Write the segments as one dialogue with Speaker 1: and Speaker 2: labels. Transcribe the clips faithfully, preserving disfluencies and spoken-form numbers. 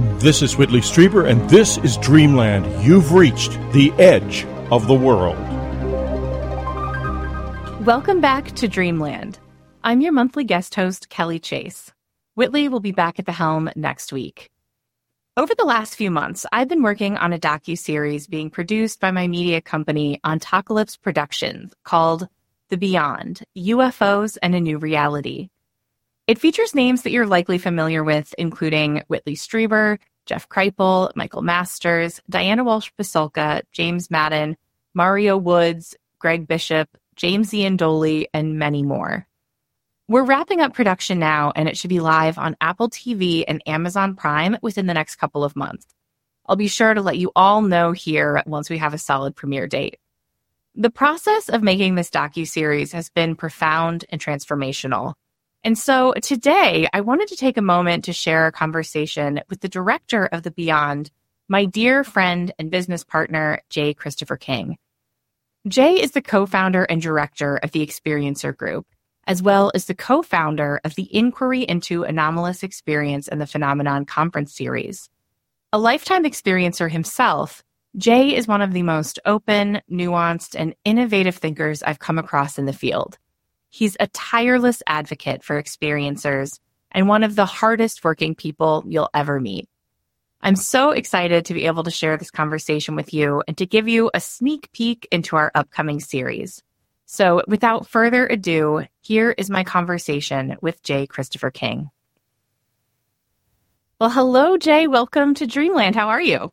Speaker 1: This is Whitley Strieber, and this is Dreamland. You've reached the edge of the world.
Speaker 2: Welcome back to Dreamland. I'm your monthly guest host, Kelly Chase. Whitley will be back at the helm next week. Over the last few months, I've been working on a docuseries being produced by my media company, Ontocalypse Productions, called The Beyond, U F Os and a New Reality. It features names that you're likely familiar with, including Whitley Strieber, Jeff Kripal, Michael Masters, Diana Walsh-Pasulka, James Madden, Mario Woods, Greg Bishop, James Ian Doley, and many more. We're wrapping up production now, and it should be live on Apple T V and Amazon Prime within the next couple of months. I'll be sure to let you all know here once we have a solid premiere date. The process of making this docuseries has been profound and transformational. And so today, I wanted to take a moment to share a conversation with the director of The Beyond, my dear friend and business partner, J. Christopher King. Jay is the co-founder and director of the Experiencer Group, as well as the co-founder of the Inquiry into Anomalous Experience and the Phenomenon Conference Series. A lifetime experiencer himself, Jay is one of the most open, nuanced, and innovative thinkers I've come across in the field. He's a tireless advocate for experiencers and one of the hardest working people you'll ever meet. I'm so excited to be able to share this conversation with you and to give you a sneak peek into our upcoming series. So without further ado, here is my conversation with J. Christopher King. Well, hello, Jay. Welcome to Dreamland. How are you?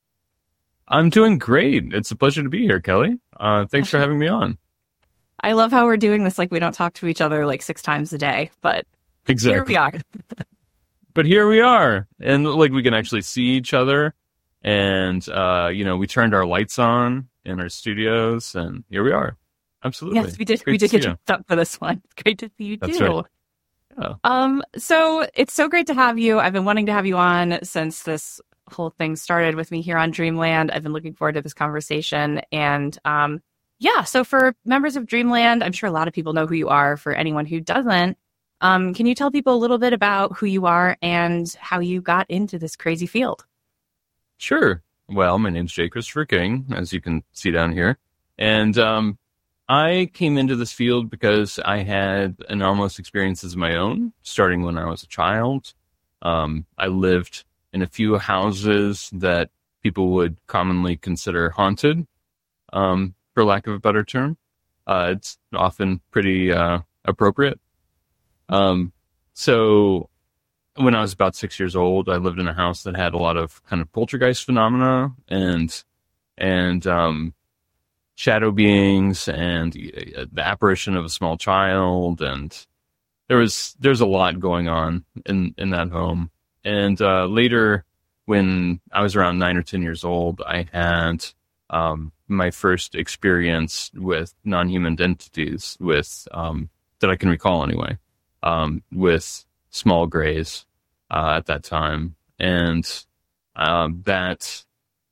Speaker 3: I'm doing great. It's a pleasure to be here, Kelly. Uh, thanks for having me on.
Speaker 2: I love how we're doing this like we don't talk to each other like six times a day, but
Speaker 3: exactly.
Speaker 2: Here we are.
Speaker 3: But here we are. And like we can actually see each other. And, uh, you know, we turned our lights on in our studios and here we are. Absolutely.
Speaker 2: Yes, we did.
Speaker 3: Great
Speaker 2: we did
Speaker 3: to
Speaker 2: get
Speaker 3: you.
Speaker 2: you up for this one. It's great to see you
Speaker 3: That's
Speaker 2: too.
Speaker 3: Right. Yeah.
Speaker 2: Um, so it's so great to have you. I've been wanting to have you on since this whole thing started with me here on Dreamland. I've been looking forward to this conversation. And um, yeah, so for members of Dreamland, I'm sure a lot of people know who you are. For anyone who doesn't, um, can you tell people a little bit about who you are and how you got into this crazy field?
Speaker 3: Sure. Well, my name's J. Christopher King, as you can see down here. And um, I came into this field because I had anomalous experiences of my own, starting when I was a child. Um, I lived in a few houses that people would commonly consider haunted, um, for lack of a better term. Uh, it's often pretty uh, appropriate. Um, so when I was about six years old, I lived in a house that had a lot of kind of poltergeist phenomena and and um, shadow beings and uh, the apparition of a small child, and there was there's a lot going on in, in that home. And uh, later, when I was around nine or ten years old, I had um, my first experience with non-human entities, with um, that I can recall anyway, um, with small grays uh, at that time, and um, that,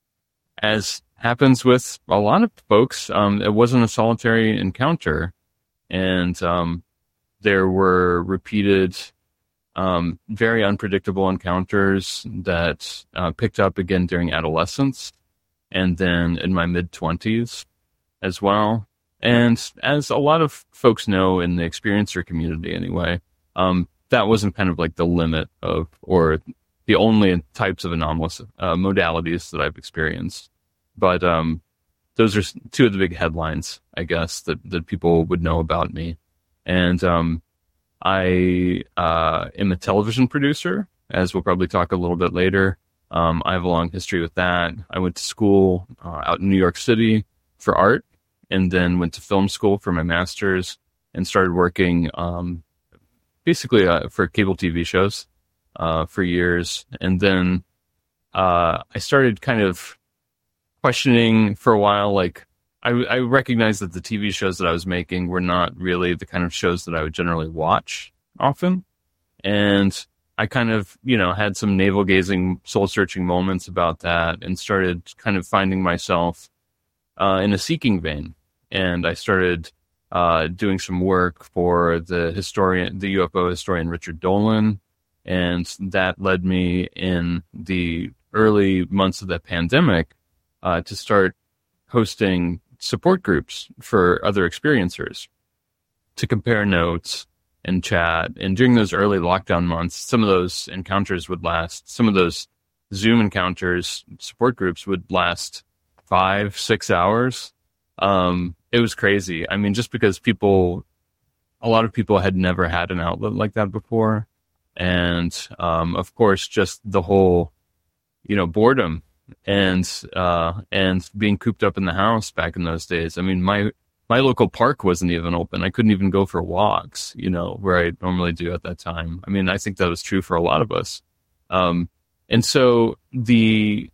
Speaker 3: as happens with a lot of folks, um, it wasn't a solitary encounter, and um, there were repeated. Um, very unpredictable encounters that uh, picked up again during adolescence and then in my mid-twenties as well. And as a lot of folks know in the experiencer community anyway, um, that wasn't kind of like the limit of or the only types of anomalous uh, modalities that I've experienced. But um, those are two of the big headlines, I guess, that, that people would know about me. And um I uh, am a television producer, as we'll probably talk a little bit later. Um, I have a long history with that. I went to school uh, out in New York City for art, and then went to film school for my master's, and started working um, basically uh, for cable T V shows uh, for years. And then uh, I started kind of questioning for a while, like, I, I recognized that the T V shows that I was making were not really the kind of shows that I would generally watch often. And I kind of, you know, had some navel-gazing, soul-searching moments about that and started kind of finding myself uh, in a seeking vein. And I started uh, doing some work for the historian, the U F O historian Richard Dolan, And that led me in the early months of the pandemic uh, to start hosting support groups for other experiencers to compare notes and chat. And during those early lockdown months, some of those encounters would last, some of those Zoom encounters, support groups would last five, six hours. Um, it was crazy. I mean, just because people, a lot of people had never had an outlet like that before. And, um, of course, just the whole, you know, boredom and, uh, and being cooped up in the house back in those days. I mean, my, my local park wasn't even open. I couldn't even go for walks, you know, where I normally do at that time. I mean, I think that was true for a lot of us. Um, and so the,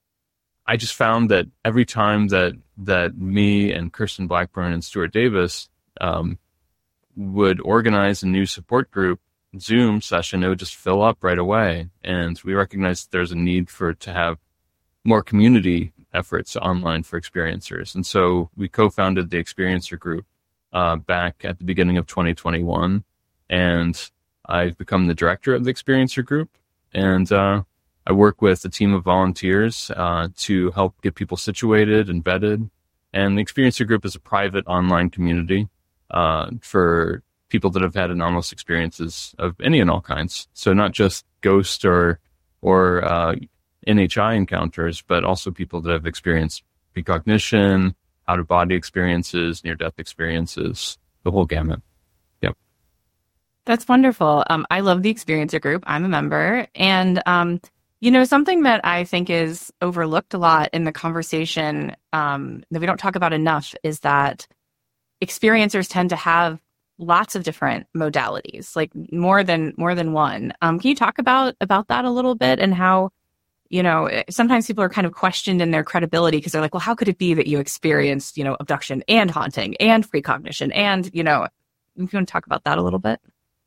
Speaker 3: I just found that every time that, that me and Kirsten Blackburn and Stuart Davis, um, would organize a new support group Zoom session, it would just fill up right away. And we recognized that there's a need for to have more community efforts online for experiencers. And so we co-founded the Experiencer Group uh, back at the beginning of twenty twenty-one. And I've become the director of the Experiencer Group. And uh, I work with a team of volunteers uh, to help get people situated and vetted. And the Experiencer Group is a private online community uh, for people that have had anomalous experiences of any and all kinds. So not just ghost or or uh, N H I encounters, but also people that have experienced precognition, out-of-body experiences, near-death experiences, the whole gamut. Yep.
Speaker 2: That's wonderful. Um, I love the Experiencer Group. I'm a member. And, um, you know, something that I think is overlooked a lot in the conversation um, that we don't talk about enough is that experiencers tend to have lots of different modalities, like more than more than one. Um, can you talk about about that a little bit and how, you know, sometimes people are kind of questioned in their credibility because they're like, well, how could it be that you experienced, you know, abduction and haunting and precognition? And, you know, you want to talk about that a little bit?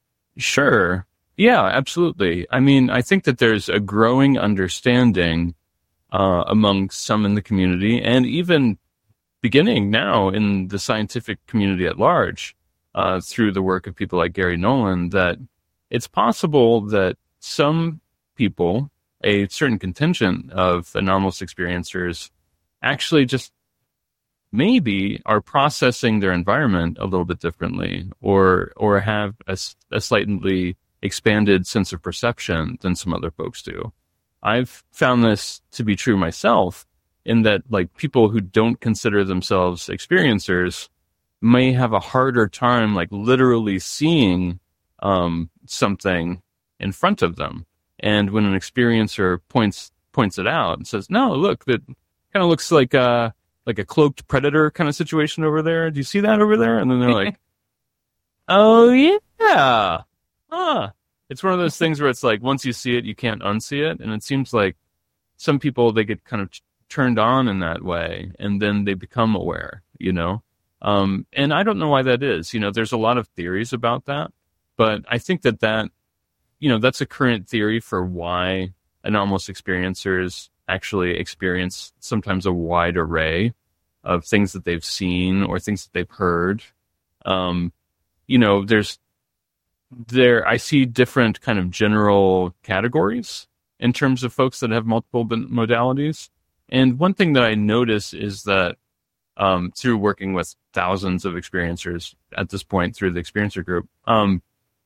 Speaker 3: Sure. Yeah, absolutely. I mean, I think that there's a growing understanding uh, among some in the community and even beginning now in the scientific community at large uh, through the work of people like Gary Nolan that it's possible that some people, a certain contingent of anomalous experiencers, actually just maybe are processing their environment a little bit differently or or have a, a slightly expanded sense of perception than some other folks do. I've found this to be true myself in that, like, people who don't consider themselves experiencers may have a harder time, like, literally seeing um, something in front of them. And when an experiencer points points it out and says, no, look, that kind of looks like a, like a cloaked predator kind of situation over there. Do you see that over there? And then they're like, oh, yeah. Huh. It's one of those things where it's like, once you see it, you can't unsee it. And it seems like some people, they get kind of turned on in that way, and then they become aware, you know? Um, and I don't know why that is. You know, there's a lot of theories about that, but I think that that, you know, that's a current theory for why anomalous experiencers actually experience sometimes a wide array of things that they've seen or things that they've heard. Um, you know, there's there, I see different kind of general categories in terms of folks that have multiple modalities. And one thing that I notice is that um, through working with thousands of experiencers at this point through the Experiencer Group, um,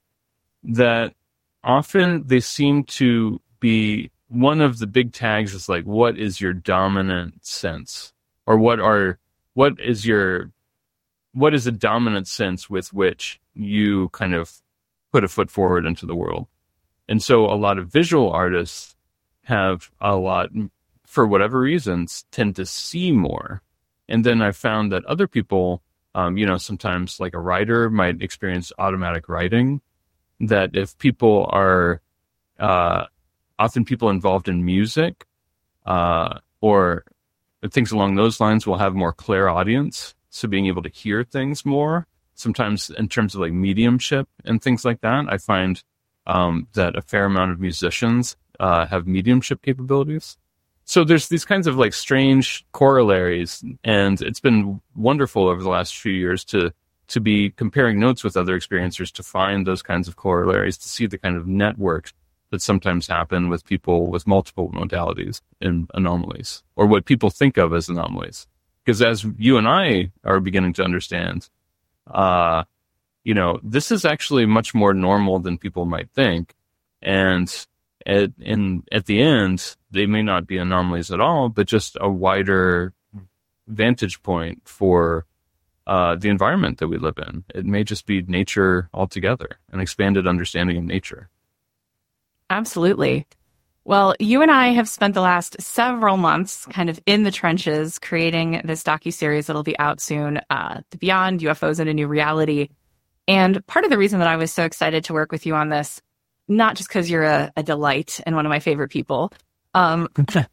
Speaker 3: that often they seem to be, one of the big tags is like, what is your dominant sense? Or what are, what is your, what is a dominant sense with which you kind of put a foot forward into the world? And so a lot of visual artists have a lot, for whatever reasons, tend to see more. And then I found that other people, um, you know, sometimes like a writer might experience automatic writing, that if people are, uh, often people involved in music, uh, or things along those lines will have more clairaudience. So being able to hear things more, sometimes in terms of like mediumship and things like that, I find um, that a fair amount of musicians uh, have mediumship capabilities. So there's these kinds of like strange corollaries, and it's been wonderful over the last few years to to be comparing notes with other experiencers to find those kinds of corollaries, to see the kind of networks that sometimes happen with people with multiple modalities and anomalies, or what people think of as anomalies. Because as you and I are beginning to understand, uh, you know, this is actually much more normal than people might think. And at, in, at the end, they may not be anomalies at all, but just a wider vantage point for uh, the environment that we live in. It may just be nature altogether, an expanded understanding of nature.
Speaker 2: Absolutely. Well, you and I have spent the last several months kind of in the trenches creating this docuseries that'll be out soon, uh, The Beyond, U F Os in a New Reality. And part of the reason that I was so excited to work with you on this, not just because you're a, a delight and one of my favorite people, um,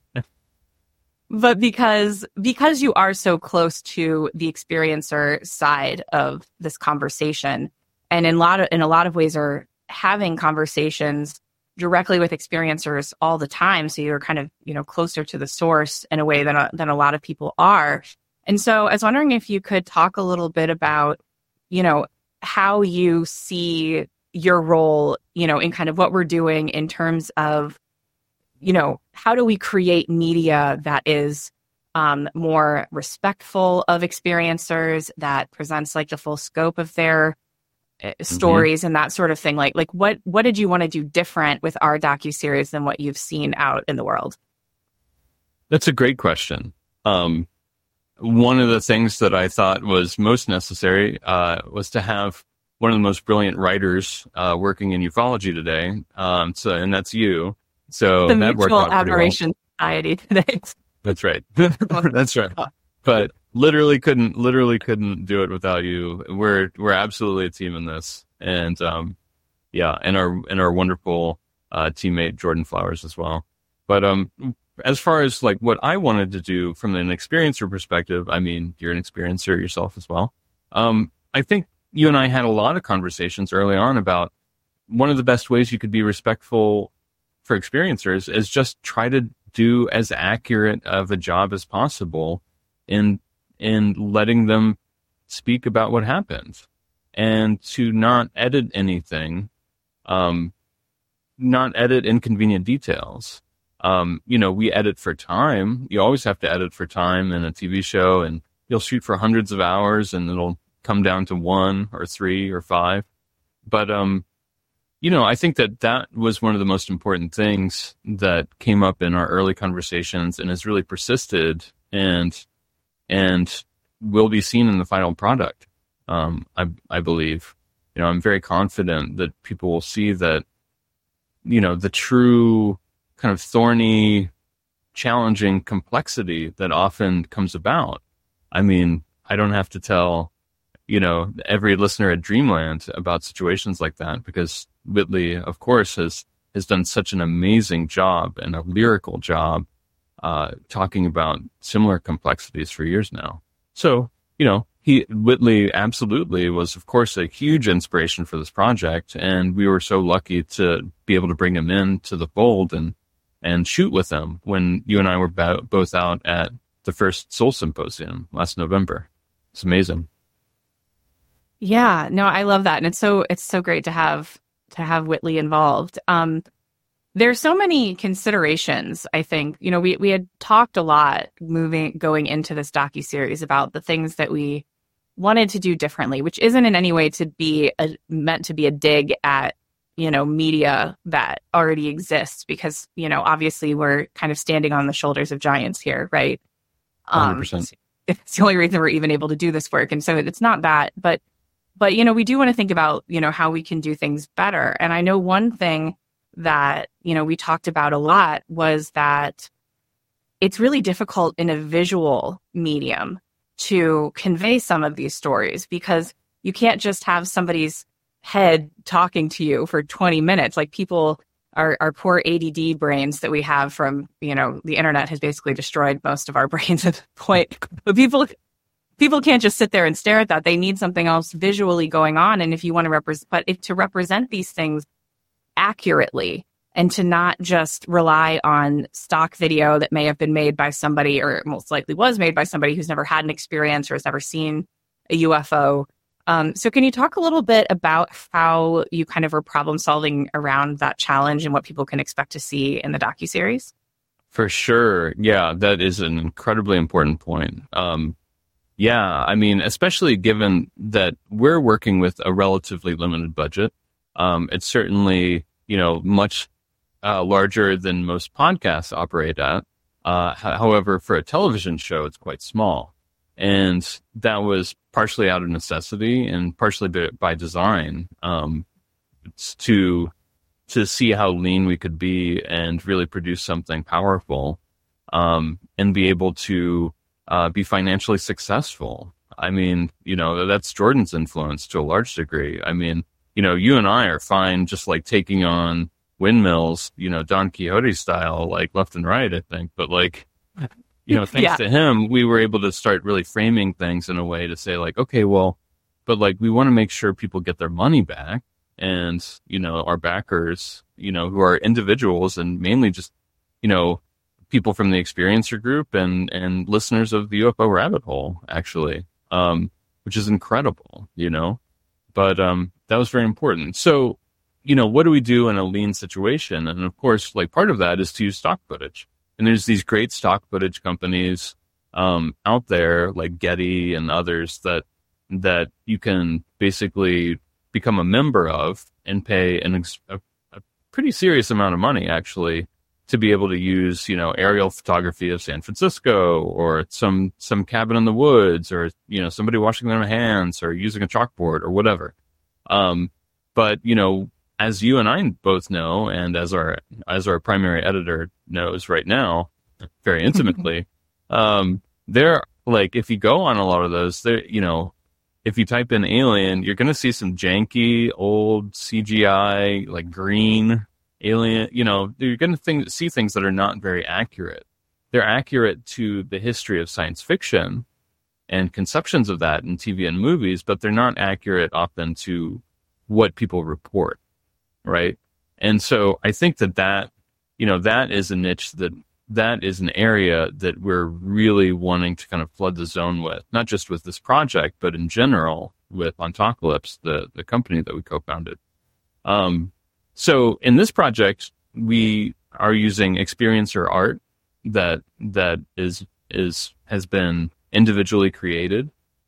Speaker 2: but because because you are so close to the experiencer side of this conversation, and in a lot of in a lot of ways are having conversations directly with experiencers all the time. So you're kind of, you know, closer to the source in a way than a, than a lot of people are. And so I was wondering if you could talk a little bit about, you know, how you see your role, you know, in kind of what we're doing in terms of, you know, how do we create media that is um, more respectful of experiencers, that presents like the full scope of their stories mm-hmm. and that sort of thing. Like, like what, what did you want to do different with our docuseries than what you've seen out in the world?
Speaker 3: That's a great question. Um, one of the things that I thought was most necessary uh, was to have one of the most brilliant writers uh, working in ufology today. Um, so, and that's you. So
Speaker 2: the
Speaker 3: that
Speaker 2: Mutual
Speaker 3: worked out
Speaker 2: Admiration
Speaker 3: well.
Speaker 2: Society today.
Speaker 3: That's right. That's right. But literally couldn't, literally couldn't do it without you. We're, we're absolutely a team in this. And, um, yeah, and our, and our wonderful, uh, teammate, Jordan Flowers as well. But, um, as far as like what I wanted to do from an experiencer perspective, I mean, you're an experiencer yourself as well. Um, I think you and I had a lot of conversations early on about one of the best ways you could be respectful for experiencers is just try to do as accurate of a job as possible in in letting them speak about what happened, and to not edit anything, um, not edit inconvenient details. Um, you know, we edit for time. You always have to edit for time in a T V show, and you'll shoot for hundreds of hours, and it'll come down to one or three or five. But um, you know, I think that that was one of the most important things that came up in our early conversations and has really persisted and and will be seen in the final product. Um, I, I believe, you know, I'm very confident that people will see that, you know, the true kind of thorny, challenging complexity that often comes about. I mean, I don't have to tell, you know, every listener at Dreamland about situations like that, because Whitley, of course, has, has done such an amazing job and a lyrical job uh, talking about similar complexities for years now. So, you know, he, Whitley absolutely was, of course, a huge inspiration for this project. And we were so lucky to be able to bring him in to the fold and, and shoot with him when you and I were bo- both out at the first Soul Symposium last November. It's amazing.
Speaker 2: Yeah, no, I love that. And it's so, it's so great to have, to have Whitley involved. Um, There's so many considerations, I think. You know, we, we had talked a lot moving, going into this docuseries about the things that we wanted to do differently, which isn't in any way to be a, meant to be a dig at, you know, media that already exists, because, you know, obviously we're kind of standing on the shoulders of giants here, right? Um,
Speaker 3: one hundred percent.
Speaker 2: It's the only reason we're even able to do this work. And so it's not that, but, but, you know, we do want to think about, you know, how we can do things better. And I know one thing that, you know, we talked about a lot was that it's really difficult in a visual medium to convey some of these stories, because you can't just have somebody's head talking to you for twenty minutes. Like people, our, our poor A D D brains that we have from, you know, the internet has basically destroyed most of our brains at this point. But people, people can't just sit there and stare at that. They need something else visually going on. And if you want to represent, but if to represent these things accurately, and to not just rely on stock video that may have been made by somebody, or most likely was made by somebody who's never had an experience or has never seen a U F O, Um, so can you talk a little bit about how you kind of were problem solving around that challenge and what people can expect to see in the docuseries?
Speaker 3: For sure. Yeah, that is an incredibly important point. Um, yeah, I mean, especially given that we're working with a relatively limited budget. Um, it's certainly, you know, much uh, larger than most podcasts operate at. Uh, h- however, for a television show, it's quite small. And that was partially out of necessity and partially by, by design, um, it's to to see how lean we could be and really produce something powerful, um, and be able to uh, be financially successful. I mean, you know, that's Jordan's influence to a large degree. I mean, you know, you and I are fine just like taking on windmills, you know, Don Quixote style, like left and right, I think. But like, you know, thanks
Speaker 2: Yeah.
Speaker 3: to him, we were able to start really framing things in a way to say like, okay, well, but like we want to make sure people get their money back. And, you know, our backers, you know, who are individuals and mainly just, you know, people from the Experiencer group and, and listeners of the U F O Rabbit Hole, actually, um, which is incredible, you know. But um, that was very important. So, you know, what do we do in a lean situation? And of course, like part of that is to use stock footage. And there's these great stock footage companies um, out there like Getty and others that that you can basically become a member of and pay an ex- a, a pretty serious amount of money actually to be able to use, you know, aerial photography of San Francisco or some some cabin in the woods or, you know, somebody washing their hands or using a chalkboard or whatever. Um, but, you know, as you and I both know, and as our as our primary editor knows right now, very intimately, um, there like if you go on a lot of those, there, you know, if you type in alien, you're going to see some janky old C G I, like green alien, you know, you're going to think, see things that are not very accurate. They're accurate to the history of science fiction and conceptions of that in T V and movies, but they're not accurate often to what people report, right? And so I think that that, you know, that is a niche that, that is an area that we're really wanting to kind of flood the zone with, not just with this project, but in general with Ontocalypse, the, the company that we co-founded. Um, so in this project, we are using Experiencer art that, that is, is, has been individually created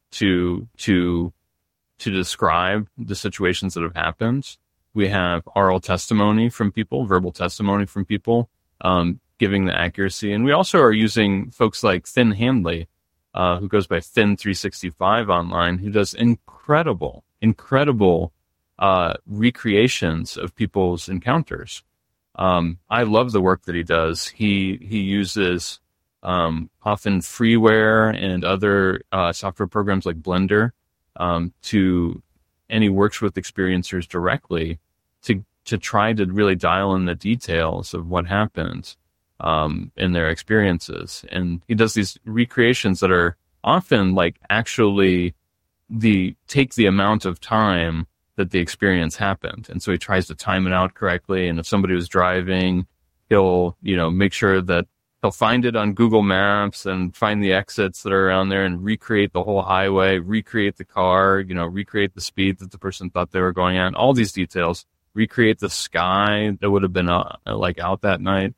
Speaker 3: to, to, to describe the situations that have happened. We have oral testimony from people, verbal testimony from people, um, giving the accuracy. And we also are using folks like Finn Handley, uh, who goes by Finn three sixty-five online, who does incredible, incredible uh, recreations of people's encounters. Um, I love the work that he does. He he uses um, often freeware and other uh, software programs like Blender um, to, and he works with experiencers directly to to try to really dial in the details of what happens um, in their experiences. And he does these recreations that are often like actually the take the amount of time that the experience happened. And so he tries to time it out correctly. And if somebody was driving, he'll, you know, make sure that he'll find it on Google Maps and find the exits that are around there and recreate the whole highway, recreate the car, you know, recreate the speed that the person thought they were going at, all these details, recreate the sky that would have been uh, like out that night.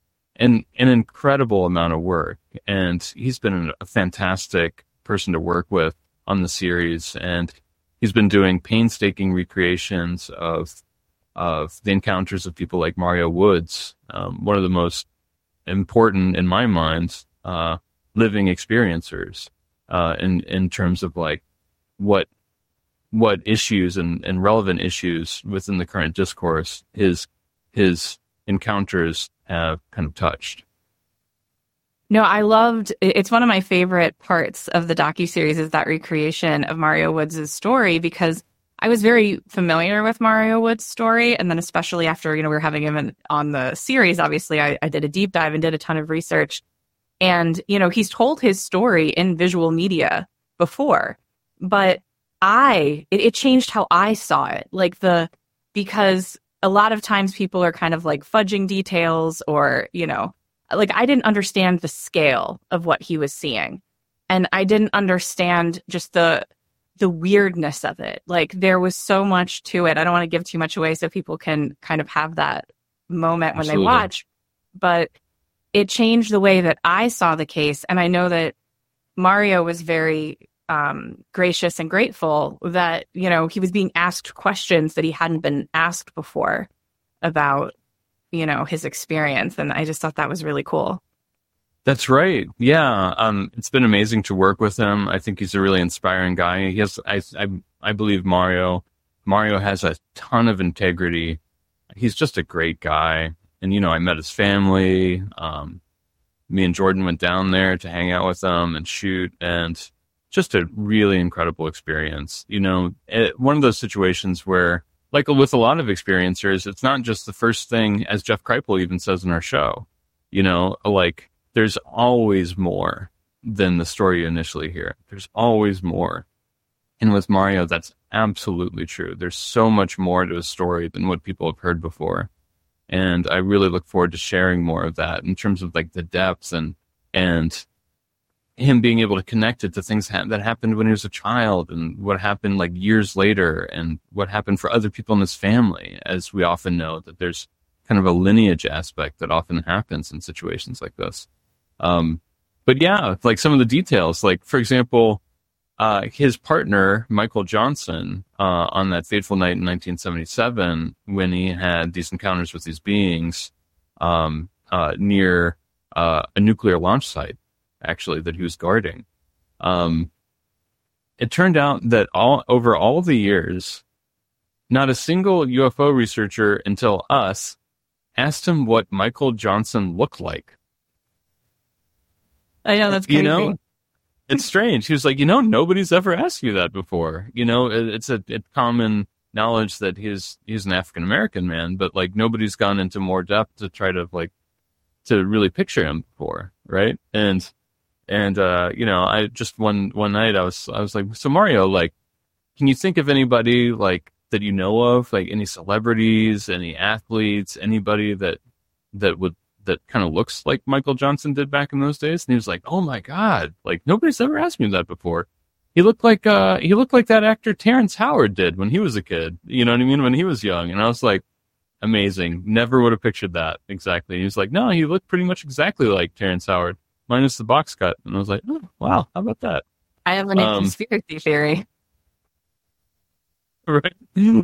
Speaker 3: And an incredible amount of work. And he's been a fantastic person to work with on the series. And he's been doing painstaking recreations of of the encounters of people like Mario Woods, um, one of the most important, in my mind, uh, living experiencers uh, in in terms of like what what issues and, and relevant issues within the current discourse his his encounters have kind of touched.
Speaker 2: No, I loved, it's one of my favorite parts of the docuseries is that recreation of Mario Woods' story, because I was very familiar with Mario Woods' story. And then especially after, you know, we were having him in, on the series, obviously I, I did a deep dive and did a ton of research. And, you know, he's told his story in visual media before, but I, it, it changed how I saw it. Like the, because a lot of times people are kind of like fudging details or, you know, like I didn't understand the scale of what he was seeing. And I didn't understand just the the weirdness of it. Like there was so much to it. I don't want to give too much away so people can kind of have that moment when
Speaker 3: Absolutely.
Speaker 2: they watch, but it changed the way that I saw the case. And I know that Mario was very um, gracious and grateful that, you know, he was being asked questions that he hadn't been asked before about, you know, his experience. And I just thought that was really cool.
Speaker 3: That's right. Yeah. Um, it's been amazing to work with him. I think he's a really inspiring guy. He has, I, I, I believe Mario, Mario has a ton of integrity. He's just a great guy. And, you know, I met his family. Um, me and Jordan went down there to hang out with them and shoot, and just a really incredible experience. You know, it, one of those situations where, like with a lot of experiencers, it's not just the first thing, as Jeff Kripal even says in our show, you know, like there's always more than the story you initially hear. There's always more. And with Mario, that's absolutely true. There's so much more to a story than what people have heard before. And I really look forward to sharing more of that in terms of like the depth and, and him being able to connect it to things ha- that happened when he was a child and what happened like years later and what happened for other people in his family. As we often know that there's kind of a lineage aspect that often happens in situations like this. Um, but yeah, like some of the details, like for example, uh, his partner, Michael Johnson, uh, on that fateful night in nineteen seventy-seven, when he had these encounters with these beings, um, uh, near, uh, a nuclear launch site, actually, that he was guarding. Um, it turned out that all, over all the years, not a single U F O researcher until us asked him what Michael Johnson looked like.
Speaker 2: I know, that's crazy.
Speaker 3: You know, it's strange. He was like, you know, nobody's ever asked you that before. You know, it, it's a it common knowledge that he's he's an African American man, but like nobody's gone into more depth to try to like to really picture him before, right? And and uh, you know, I just one one night I was I was like, so Mario, like, can you think of anybody like that you know of, like any celebrities, any athletes, anybody that that would that kind of looks like Michael Johnson did back in those days? And he was like, oh my God, like nobody's ever asked me that before. He looked like, uh, he looked like that actor Terrence Howard did when he was a kid. You know what I mean? When he was young. And I was like, amazing. Never would have pictured that exactly. And he was like, no, he looked pretty much exactly like Terrence Howard, minus the box cut. And I was like, oh, wow, how about that?
Speaker 2: I have a new
Speaker 3: Um,
Speaker 2: conspiracy theory.
Speaker 3: Right.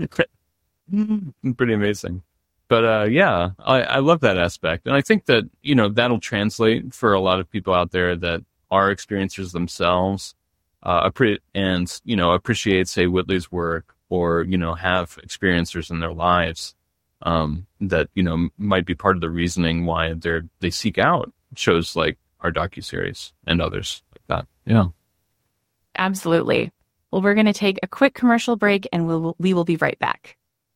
Speaker 3: Pretty amazing. But uh, yeah, I, I love that aspect. And I think that, you know, that'll translate for a lot of people out there that are experiencers themselves, uh, appre- and, you know, appreciate, say, Whitley's work, or, you know, have experiencers in their lives um, that, you know, might be part of the reasoning why they're they seek out shows like our docuseries and others like that. Yeah.
Speaker 2: Absolutely. Well, we're going to take a quick commercial break and we'll, we will be right back.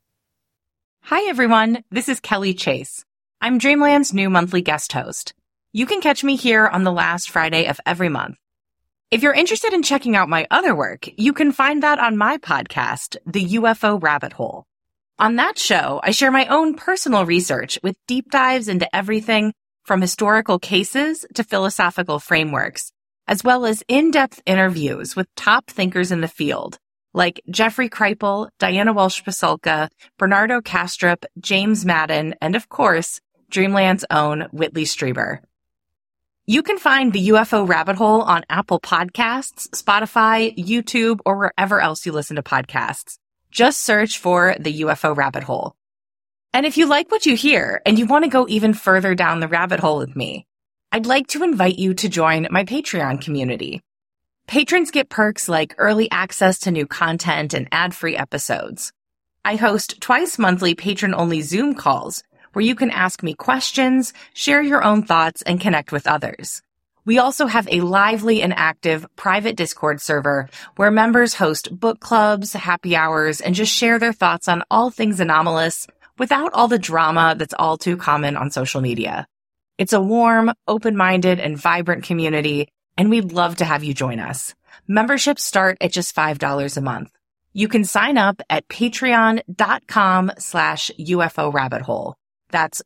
Speaker 2: Hi, everyone. This is Kelly Chase. I'm Dreamland's new monthly guest host. You can catch me here on the last Friday of every month. If you're interested in checking out my other work, you can find that on my podcast, The U F O Rabbit Hole. On that show, I share my own personal research with deep dives into everything from historical cases to philosophical frameworks, as well as in-depth interviews with top thinkers in the field, like Jeffrey Kripal, Diana Walsh-Pasulka, Bernardo Kastrup, James Madden, and of course, Dreamland's own Whitley Strieber. You can find the U F O Rabbit Hole on Apple Podcasts, Spotify, YouTube, or wherever else you listen to podcasts. Just search for the U F O Rabbit Hole. And if you like what you hear and you want to go even further down the rabbit hole with me, I'd like to invite you to join my Patreon community. Patrons get perks like early access to new content and ad-free episodes. I host twice monthly patron-only Zoom calls where you can ask me questions, share your own thoughts, and connect with others. We also have a lively and active private Discord server where members host book clubs, happy hours, and just share their thoughts on all things anomalous without all the drama that's all too common on social media. It's a warm, open-minded, and vibrant community, and we'd love to have you join us. Memberships start at just five dollars a month. You can sign up at patreon.com slash UFO rabbit hole. That's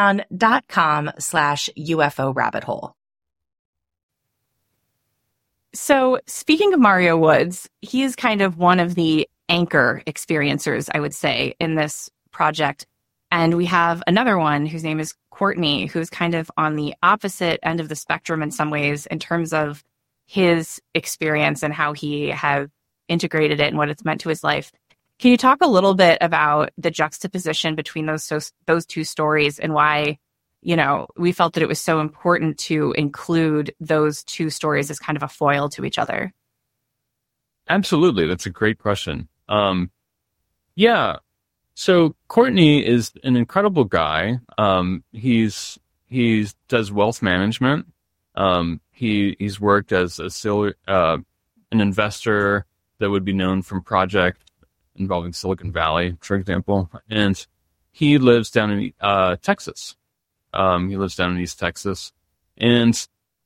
Speaker 2: patreon.com slash UFO rabbit hole. So speaking of Mario Woods, he is kind of one of the anchor experiencers, I would say, in this project. And we have another one whose name is Courtney, who's kind of on the opposite end of the spectrum in some ways in terms of his experience and how he has integrated it and what it's meant to his life. Can you talk a little bit about the juxtaposition between those so, those two stories and why, you know, we felt that it was so important to include those two stories as kind of a foil to each other?
Speaker 3: Absolutely. That's a great question. Um, yeah. So Courtney is an incredible guy. Um, he's, he does wealth management. Um, he, he's worked as a, uh, an investor that would be known from projects involving Silicon Valley, for example. And he lives down in, uh, Texas. Um, he lives down in East Texas. And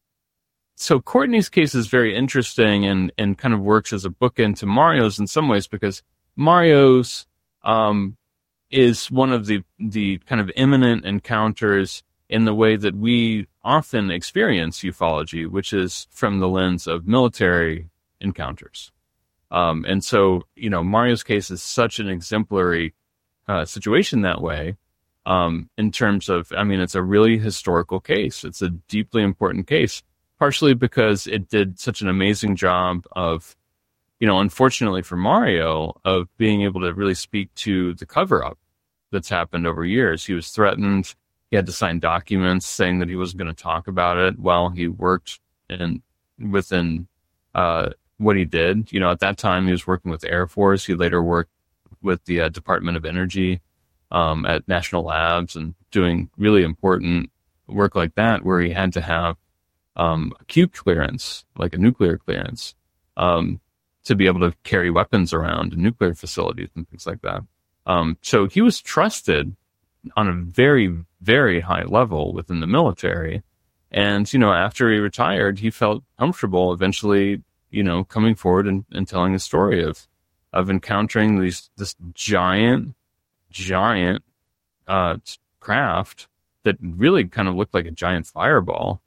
Speaker 3: so Courtney's case is very interesting and, and kind of works as a bookend to Mario's in some ways, because Mario's um, is one of the, the kind of imminent encounters in the way that we often experience ufology, which is from the lens of military encounters. Um, and so, you know, Mario's case is such an exemplary uh, situation that way. Um, in terms of, I mean, it's a really historical case. It's a deeply important case, partially because it did such an amazing job of, you know, unfortunately for Mario, of being able to really speak to the cover-up that's happened over years. He was threatened. He had to sign documents saying that he wasn't going to talk about it while he worked in within uh, what he did. You know, at that time, he was working with the Air Force. He later worked with the uh, Department of Energy. Um, at national labs and doing really important work like that, where he had to have um, a Q clearance, like a nuclear clearance, um, to be able to carry weapons around in nuclear facilities and things like that. Um, so he was trusted on a very, very high level within the military. And, you know, after he retired, he felt comfortable eventually, you know, coming forward and, and telling a story of, of encountering these, this giant, giant uh, craft that really kind of looked like a giant fireball,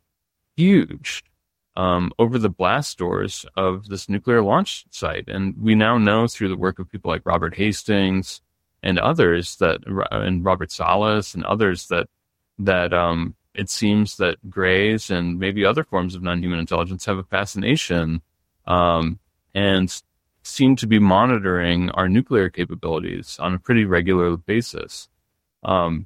Speaker 3: huge, um, over the blast doors of this nuclear launch site. And we now know through the work of people like Robert Hastings and others that, and Robert Salas and others, that that um, it seems that Greys and maybe other forms of non-human intelligence have a fascination um, and seem to be monitoring our nuclear capabilities on a pretty regular basis. Um,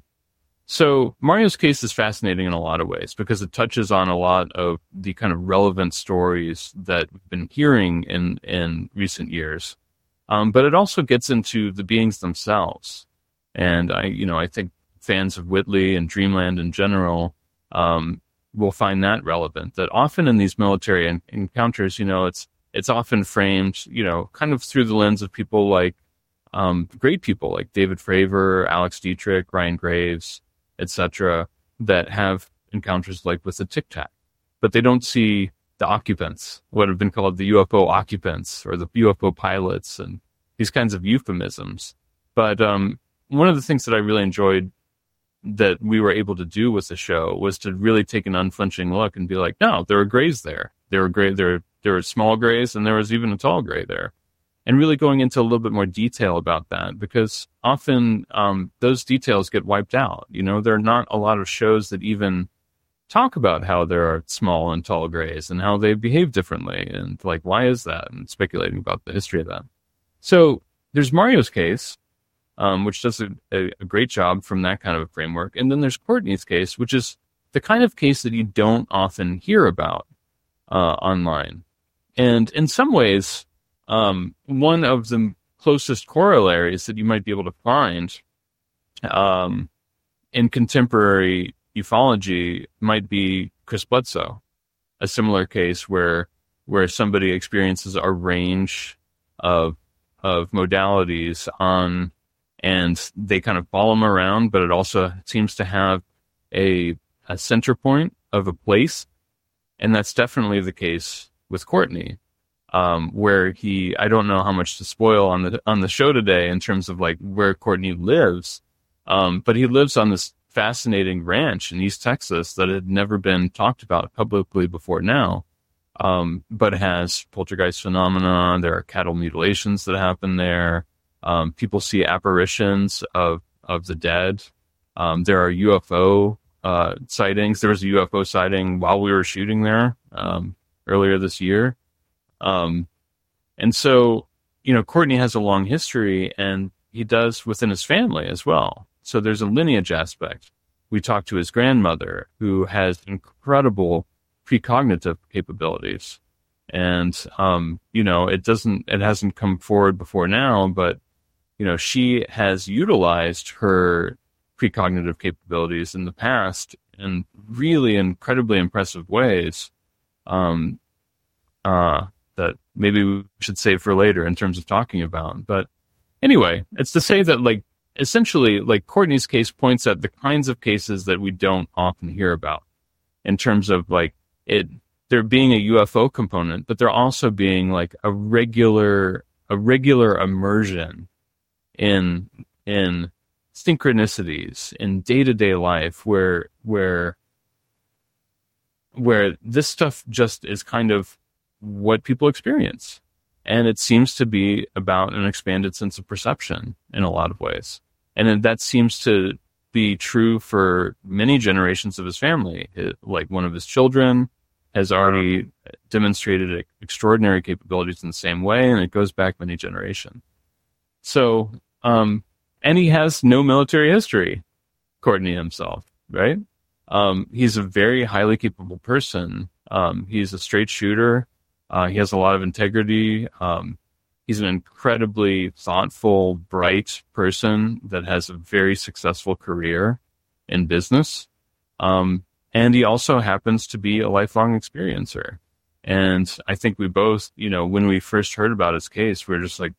Speaker 3: so Mario's case is fascinating in a lot of ways because it touches on a lot of the kind of relevant stories that we've been hearing in, in recent years. Um, but it also gets into the beings themselves. And I, you know, I think fans of Whitley and Dreamland in general, um, will find that relevant, that often in these military en- encounters, you know, it's, It's often framed, you know, kind of through the lens of people like um, great people like David Fravor, Alex Dietrich, Ryan Graves, et cetera, that have encounters like with the Tic Tac, but they don't see the occupants, what have been called the U F O occupants or the U F O pilots, and these kinds of euphemisms. But um, one of the things that I really enjoyed that we were able to do with the show was to really take an unflinching look and be like, no, there are Greys there. There were gray, there, there were small Greys, and there was even a tall Grey there. And really going into a little bit more detail about that, because often um, those details get wiped out. You know, there are not a lot of shows that even talk about how there are small and tall Greys and how they behave differently, and like, why is that? And speculating about the history of that. So there's Mario's case, um, which does a, a, a great job from that kind of a framework. And then there's Courtney's case, which is the kind of case that you don't often hear about uh, online. And in some ways, um, one of the closest corollaries that you might be able to find um, in contemporary ufology might be Chris Bledsoe, a similar case where where somebody experiences a range of of modalities on, and they kind of follow them around, but it also seems to have a a center point of a place, and that's definitely the case with Courtney, um, where he, I don't know how much to spoil on the on the show today in terms of like where Courtney lives, um, but he lives on this fascinating ranch in East Texas that had never been talked about publicly before now, um, but has poltergeist phenomena. There are cattle mutilations that happen there. Um, people see apparitions of, of the dead. Um, there are U F O uh, sightings. There was a U F O sighting while we were shooting there um, earlier this year. Um, and so, you know, Courtney has a long history, and he does within his family as well. So there's a lineage aspect. We talked to his grandmother, who has incredible precognitive capabilities. And, um, you know, it doesn't, it hasn't come forward before now, but, you know, she has utilized her precognitive capabilities in the past in really incredibly impressive ways. Um, uh, that maybe we should save for later in terms of talking about. But anyway, it's to say that, like, essentially, like, Courtney's case points at the kinds of cases that we don't often hear about in terms of, like, it, there being a U F O component, but there also being, like, a regular, a regular immersion in, in synchronicities in day-to-day life where, where, where this stuff just is kind of what people experience. And it seems to be about an expanded sense of perception in a lot of ways. And that seems to be true for many generations of his family. Like, one of his children has already demonstrated extraordinary capabilities in the same way, and it goes back many generations. So, um, and he has no military history, Courtney himself, right? Um, he's a very highly capable person. Um, he's a straight shooter. Uh, he has a lot of integrity. Um, he's an incredibly thoughtful, bright person that has a very successful career in business. Um, and he also happens to be a lifelong experiencer. And I think we both, you know, when we first heard about his case, we were just like,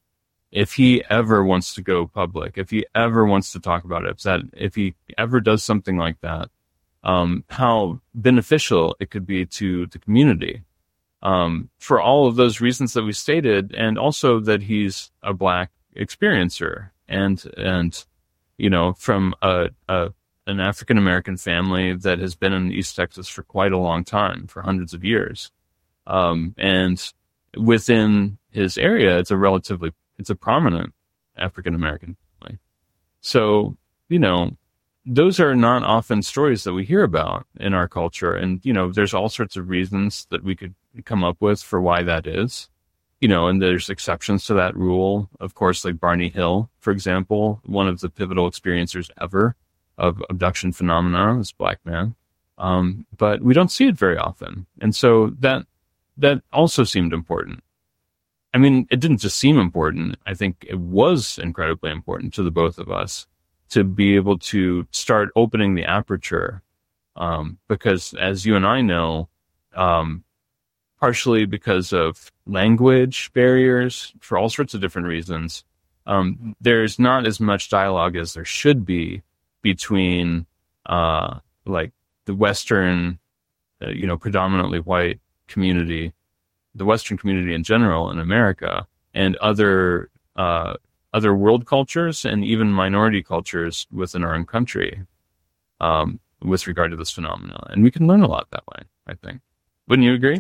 Speaker 3: if he ever wants to go public, if he ever wants to talk about it, if that, if he ever does something like that, um, how beneficial it could be to the community. Um, for all of those reasons that we stated, and also that he's a Black experiencer, and and you know, from a, a an African American family that has been in East Texas for quite a long time, for hundreds of years, um, and within his area, it's a relatively it's a prominent African American family. So, you know, those are not often stories that we hear about in our culture, and you know, there's all sorts of reasons that we could come up with for why that is, you know, and there's exceptions to that rule. Of course, like Barney Hill, for example, one of the pivotal experiencers ever of abduction phenomena, is a Black man. Um, but we don't see it very often. And so that, that also seemed important. I mean, it didn't just seem important. I think it was incredibly important to the both of us to be able to start opening the aperture. Um, because as you and I know, um, partially because of language barriers, for all sorts of different reasons, um, there's not as much dialogue as there should be between, uh, like the Western, uh, you know, predominantly white community, the Western community in general in America, and other, uh, other world cultures and even minority cultures within our own country, um, with regard to this phenomenon. And we can learn a lot that way, I think. Wouldn't you agree?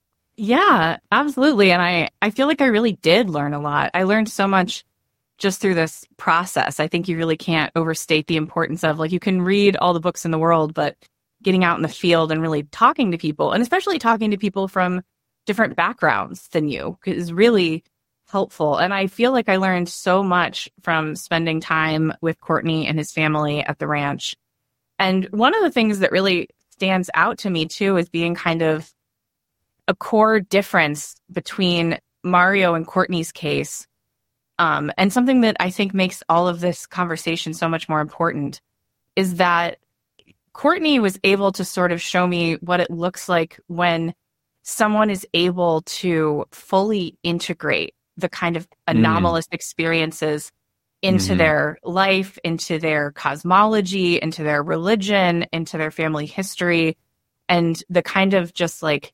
Speaker 2: Yeah, absolutely. And I, I feel like I really did learn a lot. I learned so much just through this process. I think you really can't overstate the importance of, like, you can read all the books in the world, but getting out in the field and really talking to people, and especially talking to people from different backgrounds than you, is really helpful. And I feel like I learned so much from spending time with Courtney and his family at the ranch. And one of the things that really stands out to me too is being kind of a core difference between Mario and Courtney's case, um, and something that I think makes all of this conversation so much more important, is that Courtney was able to sort of show me what it looks like when someone is able to fully integrate the kind of anomalous mm. experiences into mm-hmm. their life, into their cosmology, into their religion, into their family history, and the kind of just like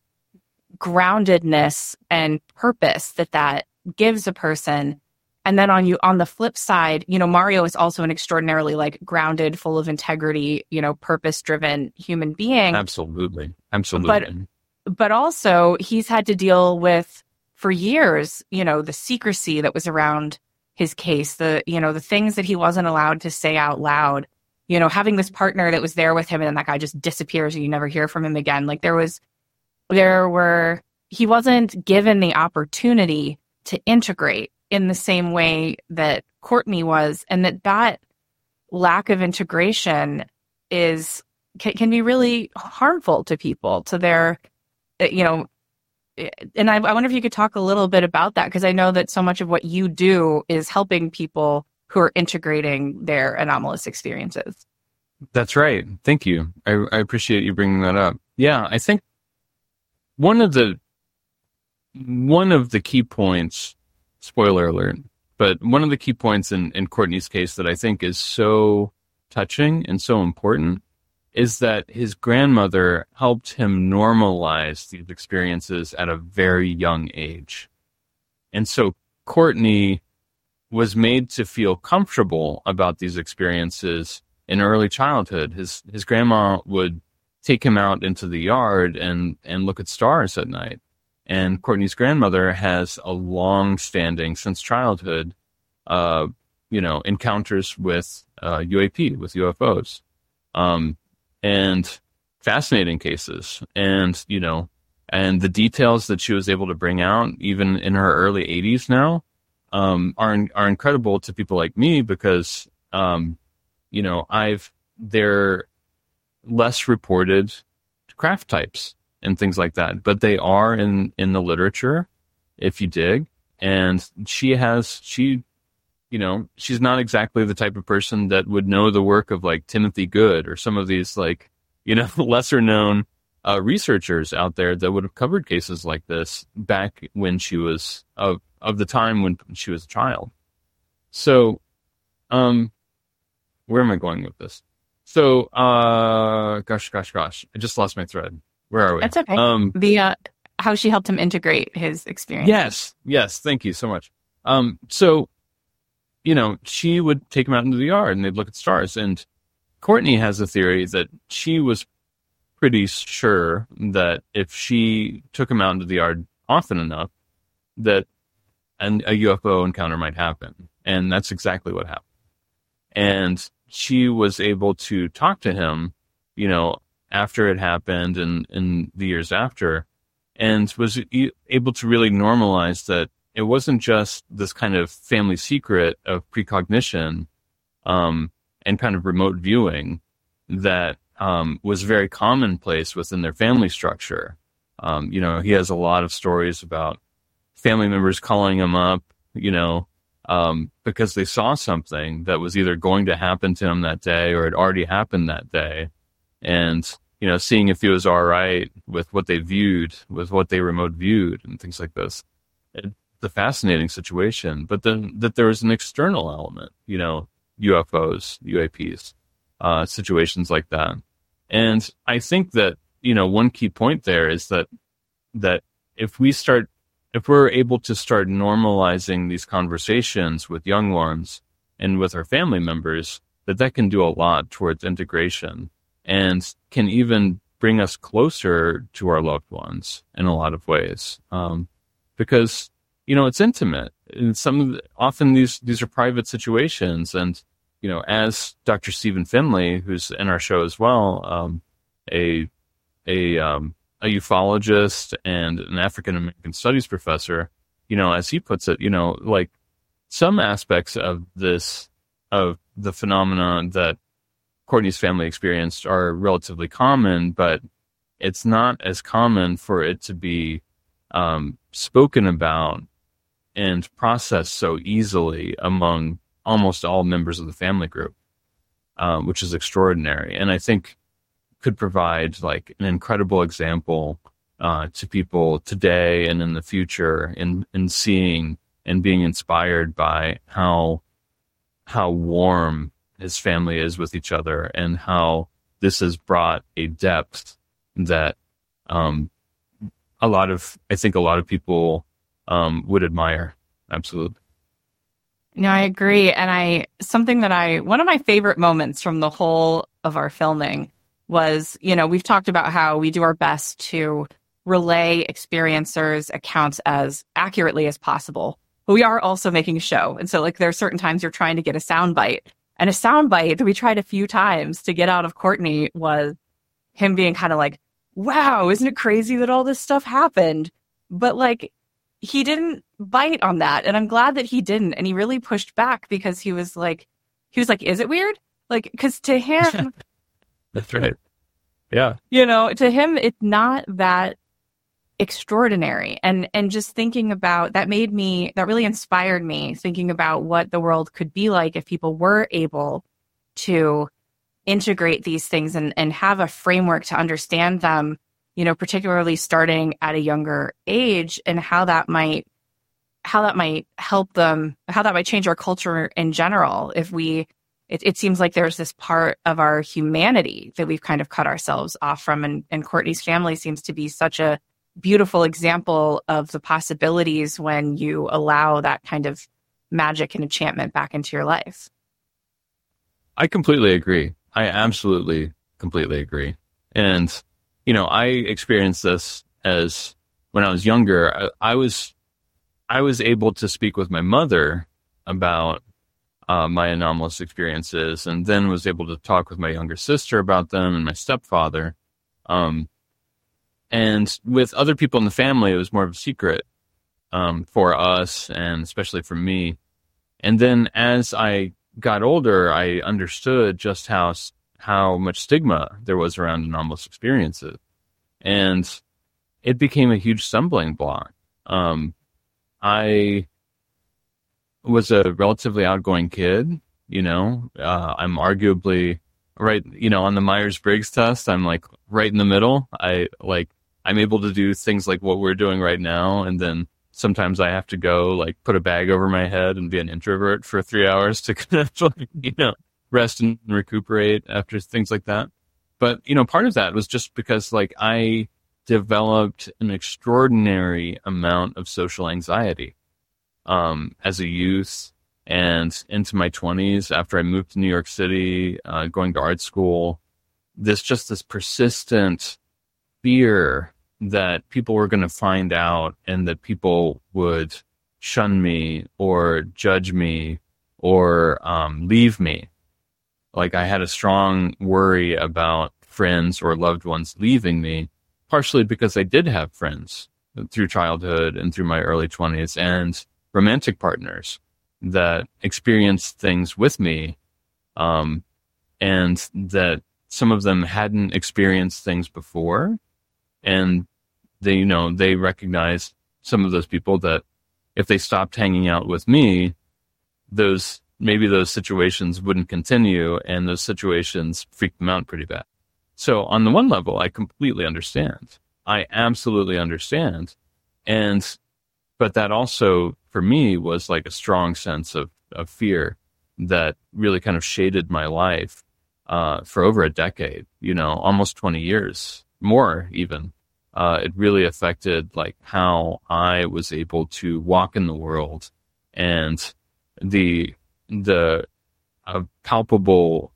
Speaker 2: groundedness and purpose that that gives a person. And then on you, on the flip side, you know, Mario is also an extraordinarily like grounded, full of integrity, you know, purpose-driven human being.
Speaker 3: Absolutely. Absolutely.
Speaker 2: But but also he's had to deal with for years, you know, the secrecy that was around his case, the, you know, the things that he wasn't allowed to say out loud, you know, having this partner that was there with him and then that guy just disappears and you never hear from him again. Like there was, there were, he wasn't given the opportunity to integrate in the same way that Courtney was, and that that lack of integration is, can, can be really harmful to people, to their, you know, and I, I wonder if you could talk a little bit about that, because I know that so much of what you do is helping people who are integrating their anomalous experiences.
Speaker 3: That's right. Thank you. I, I appreciate you bringing that up. Yeah, I think one of the one of the key points, spoiler alert, but one of the key points in, in Courtney's case that I think is so touching and so important is that his grandmother helped him normalize these experiences at a very young age. And so Courtney was made to feel comfortable about these experiences in early childhood. His his grandma would take him out into the yard and, and look at stars at night. And Courtney's grandmother has a long-standing, since childhood, uh, you know, encounters with uh, U A P, with U F Os. Um, and fascinating cases, and, you know, and the details that she was able to bring out, even in her early eighties now, um, are, are incredible to people like me because, um, you know, I've, they're less reported craft types and things like that, but they are in, in the literature if you dig. And she has, she, you know, she's not exactly the type of person that would know the work of like Timothy Good or some of these like, you know, lesser known uh, researchers out there that would have covered cases like this back when she was of, of the time when she was a child. So, um, where am I going with this? So, uh, gosh, gosh, gosh, I just lost my thread. Where are we?
Speaker 2: That's okay.
Speaker 3: Um,
Speaker 2: the, uh, how she helped him integrate his experience.
Speaker 3: Yes. Yes. Thank you so much. Um, so, you know, she would take him out into the yard and they'd look at stars. And Courtney has a theory that she was pretty sure that if she took him out into the yard often enough, that an, a U F O encounter might happen. And that's exactly what happened. And she was able to talk to him, you know, after it happened and in the years after, and was able to really normalize that it wasn't just this kind of family secret of precognition um, and kind of remote viewing that um, was very commonplace within their family structure. Um, you know, he has a lot of stories about family members calling him up, you know, um, because they saw something that was either going to happen to him that day or had already happened that day. And, you know, seeing if he was all right with what they viewed, with what they remote viewed and things like this. It, the fascinating situation, but then that there was an external element, you know, U F Os, U A Ps, uh, situations like that. And I think that, you know, one key point there is that, that if we start, if we're able to start normalizing these conversations with young ones and with our family members, that that can do a lot towards integration and can even bring us closer to our loved ones in a lot of ways. Um, because, you know, it's intimate. And some of the, often these, these are private situations. And, you know, as Doctor Stephen Finley, who's in our show as well, um, a, a, um, a ufologist and an African American studies professor, you know, as he puts it, you know, like some aspects of this, of the phenomenon that Courtney's family experienced are relatively common, but it's not as common for it to be um, spoken about and processed so easily among almost all members of the family group, um, which is extraordinary. And I think could provide like an incredible example uh, to people today and in the future in, in seeing and being inspired by how, how warm his family is with each other and how this has brought a depth that um, a lot of, I think a lot of people um, would admire. Absolutely.
Speaker 2: No, I agree. And I, something that I, one of my favorite moments from the whole of our filming was, you know, we've talked about how we do our best to relay experiencers' accounts as accurately as possible. But we are also making a show. And so like there are certain times you're trying to get a soundbite. And a soundbite that we tried a few times to get out of Courtney was him being kind of like, wow, isn't it crazy that all this stuff happened? But like, he didn't bite on that. And I'm glad that he didn't. And he really pushed back because he was like, he was like, is it weird? Like, because to him,
Speaker 3: that's right. Yeah.
Speaker 2: You know, to him, it's not that extraordinary. And, and just thinking about that made me, that really inspired me thinking about what the world could be like if people were able to integrate these things and, and have a framework to understand them, you know, particularly starting at a younger age, and how that might, how that might help them, how that might change our culture in general. If we, it, it seems like there's this part of our humanity that we've kind of cut ourselves off from. And, and Courtney's family seems to be such a beautiful example of the possibilities when you allow that kind of magic and enchantment back into your life.
Speaker 3: I completely agree. I absolutely, completely agree. And, you know, I experienced this as when I was younger. I, I was, I was able to speak with my mother about uh, my anomalous experiences, and then was able to talk with my younger sister about them and my stepfather. Um, and with other people in the family, it was more of a secret um, for us, and especially for me. And then as I got older, I understood just how how much stigma there was around anomalous experiences, and it became a huge stumbling block. Um, I was a relatively outgoing kid, you know. Uh, I'm arguably right, you know, on the Myers-Briggs test. I'm like right in the middle. I like I'm able to do things like what we're doing right now, and then sometimes I have to go like put a bag over my head and be an introvert for three hours to kind of, you know, rest and recuperate after things like that. But, you know, part of that was just because like I developed an extraordinary amount of social anxiety um, as a youth and into my twenties after I moved to New York City, uh, going to art school. This just this persistent fear that people were going to find out and that people would shun me or judge me or um, leave me. Like I had a strong worry about friends or loved ones leaving me, partially because I did have friends through childhood and through my early twenties and romantic partners that experienced things with me, um, and that some of them hadn't experienced things before. And they, you know, they recognized, some of those people, that if they stopped hanging out with me, those, maybe those situations wouldn't continue, and those situations freaked them out pretty bad. So on the one level, I completely understand. I absolutely understand. And, but that also for me was like a strong sense of, of fear that really kind of shaded my life, uh, for over a decade, you know, almost twenty years, more even. Uh, it really affected like how I was able to walk in the world, and the, the uh, palpable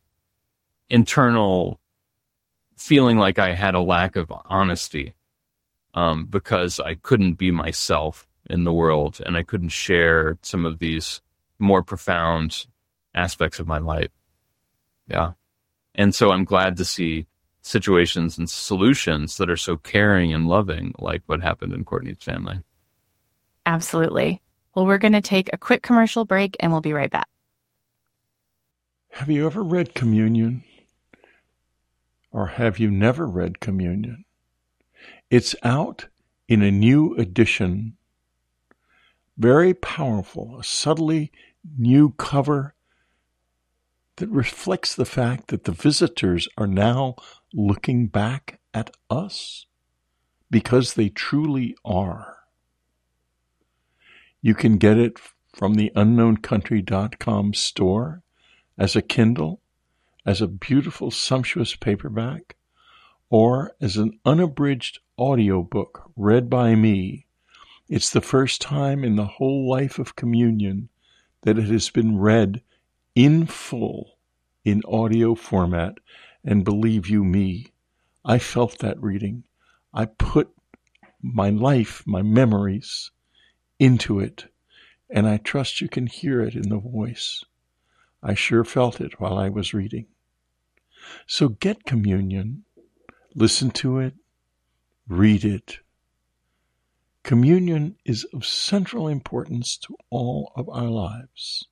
Speaker 3: internal feeling like I had a lack of honesty, um, because I couldn't be myself in the world, and I couldn't share some of these more profound aspects of my life. Yeah. And so I'm glad to see situations and solutions that are so caring and loving, like what happened in Courtney's family.
Speaker 2: Absolutely. Well, we're going to take a quick commercial break, and we'll be right back.
Speaker 1: Have you ever read Communion? Or have you never read Communion? It's out in a new edition. Very powerful, a subtly new cover that reflects the fact that the visitors are now looking back at us, because they truly are. You can get it from the unknown country dot com store as a Kindle, as a beautiful, sumptuous paperback, or as an unabridged audiobook read by me. It's the first time in the whole life of Communion that it has been read in full in audio format, and believe you me, I felt that reading. I put my life, my memories into it, and I trust you can hear it in the voice. I sure felt it while I was reading. So get communion, listen to it, read it. Communion is of central importance to all of our lives.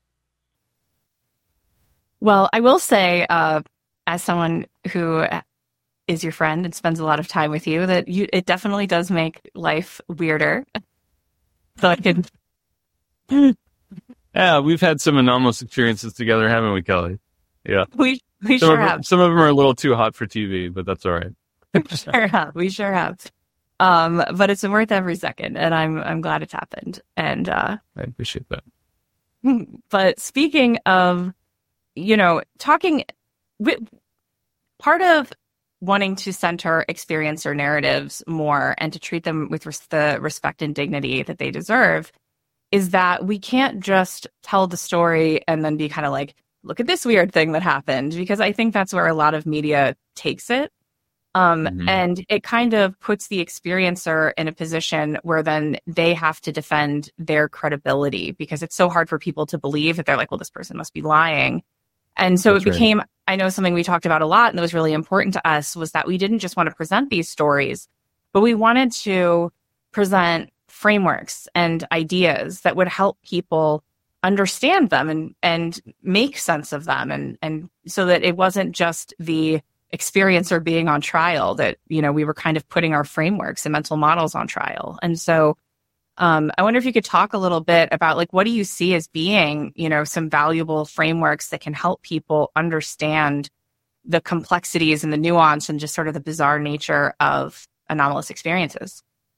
Speaker 2: Well, I will say, uh, as someone who is your friend and spends a lot of time with you, that you, it definitely does make life weirder. So I could...
Speaker 3: Yeah, we've had some anomalous experiences together, haven't we, Kelly? Yeah.
Speaker 2: We we
Speaker 3: some
Speaker 2: sure
Speaker 3: of,
Speaker 2: have.
Speaker 3: Some of them are a little too hot for T V, but that's all right.
Speaker 2: We sure have. We sure have. Um, but it's been worth every second, and I'm I'm glad it's happened. And uh,
Speaker 3: I appreciate that.
Speaker 2: But speaking of, you know, talking, part of wanting to center experiencer narratives more and to treat them with res- the respect and dignity that they deserve is that we can't just tell the story and then be kind of like, look at this weird thing that happened, because I think that's where a lot of media takes it. Um, mm-hmm. And it kind of puts the experiencer in a position where then they have to defend their credibility, because it's so hard for people to believe that they're like, well, this person must be lying. And so that's it became, right. I know something we talked about a lot and that was really important to us was that we didn't just want to present these stories, but we wanted to present frameworks and ideas that would help people understand them and, and make sense of them. And, and so that it wasn't just the experiencer being on trial, that, you know, we were kind of putting our frameworks and mental models on trial. And so um, I wonder if you could talk a little bit about, like, what do you see as being, you know, some valuable frameworks that can help people understand the complexities and the nuance and just sort of the bizarre nature of anomalous experiences?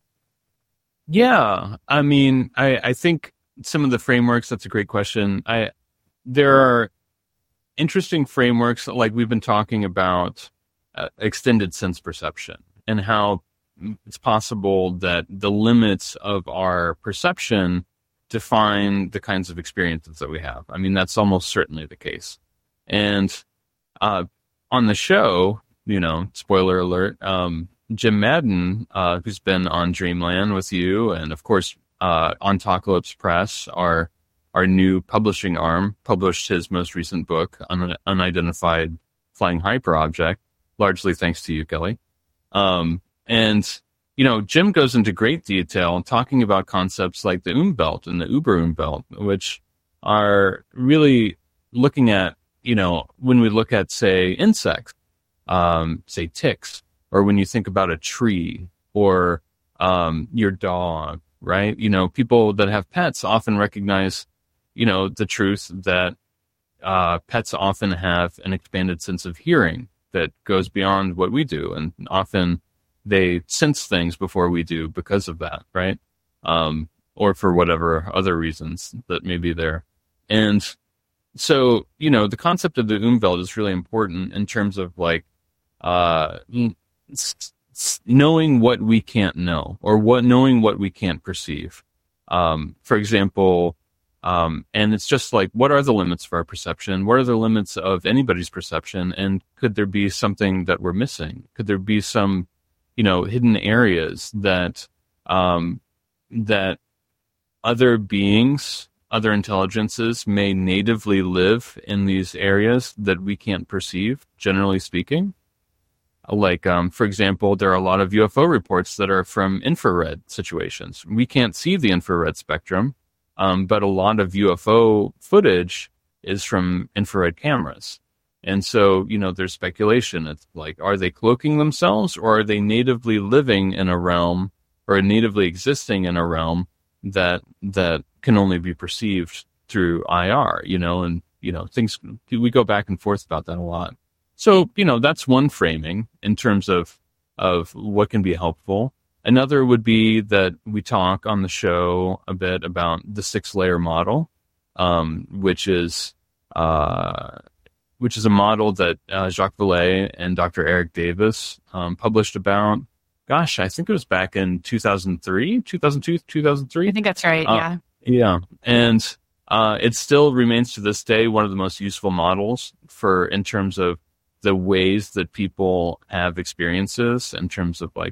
Speaker 3: Yeah, I mean, I, I think some of the frameworks, that's a great question. I there are interesting frameworks, like we've been talking about uh, extended sense perception and how it's possible that the limits of our perception define the kinds of experiences that we have. I mean, that's almost certainly the case. And uh, on the show, you know, spoiler alert, um, Jim Madden, uh, who's been on Dreamland with you, and of course uh, on Apocalypse Press, our our new publishing arm, published his most recent book, Un- Unidentified Flying Hyperobject, largely thanks to you, Kelly. Um, and, you know, Jim goes into great detail talking about concepts like the Umbelt and the Uber Umbelt, which are really looking at, you know, when we look at, say, insects, um, say ticks, or when you think about a tree or um, your dog, right? You know, people that have pets often recognize, you know, the truth that uh, pets often have an expanded sense of hearing that goes beyond what we do. And often they sense things before we do because of that, right? Um, or for whatever other reasons that may be there. And so, you know, the concept of the Umwelt is really important in terms of like uh, knowing what we can't know, or what knowing what we can't perceive. Um, for example, Um, and it's just like, what are the limits of our perception? What are the limits of anybody's perception? And could there be something that we're missing? Could there be some, you know, hidden areas that, um, that other beings, other intelligences may natively live in these areas that we can't perceive, generally speaking? Like, um, for example, there are a lot of U F O reports that are from infrared situations. We can't see the infrared spectrum. Um, but a lot of U F O footage is from infrared cameras. And so, you know, there's speculation. It's like, are they cloaking themselves, or are they natively living in a realm, or natively existing in a realm that that can only be perceived through I R, you know, and, you know, things, we go back and forth about that a lot. So, you know, that's one framing in terms of, of what can be helpful. Another would be that we talk on the show a bit about the six-layer model, um, which is uh, which is a model that uh, Jacques Vallée and Doctor Eric Davis um, published about. Gosh, I think it was back in two thousand three, two thousand two, two thousand three.
Speaker 2: I think that's right.
Speaker 3: Uh,
Speaker 2: yeah.
Speaker 3: Yeah, and uh, it still remains to this day one of the most useful models for in terms of the ways that people have experiences in terms of like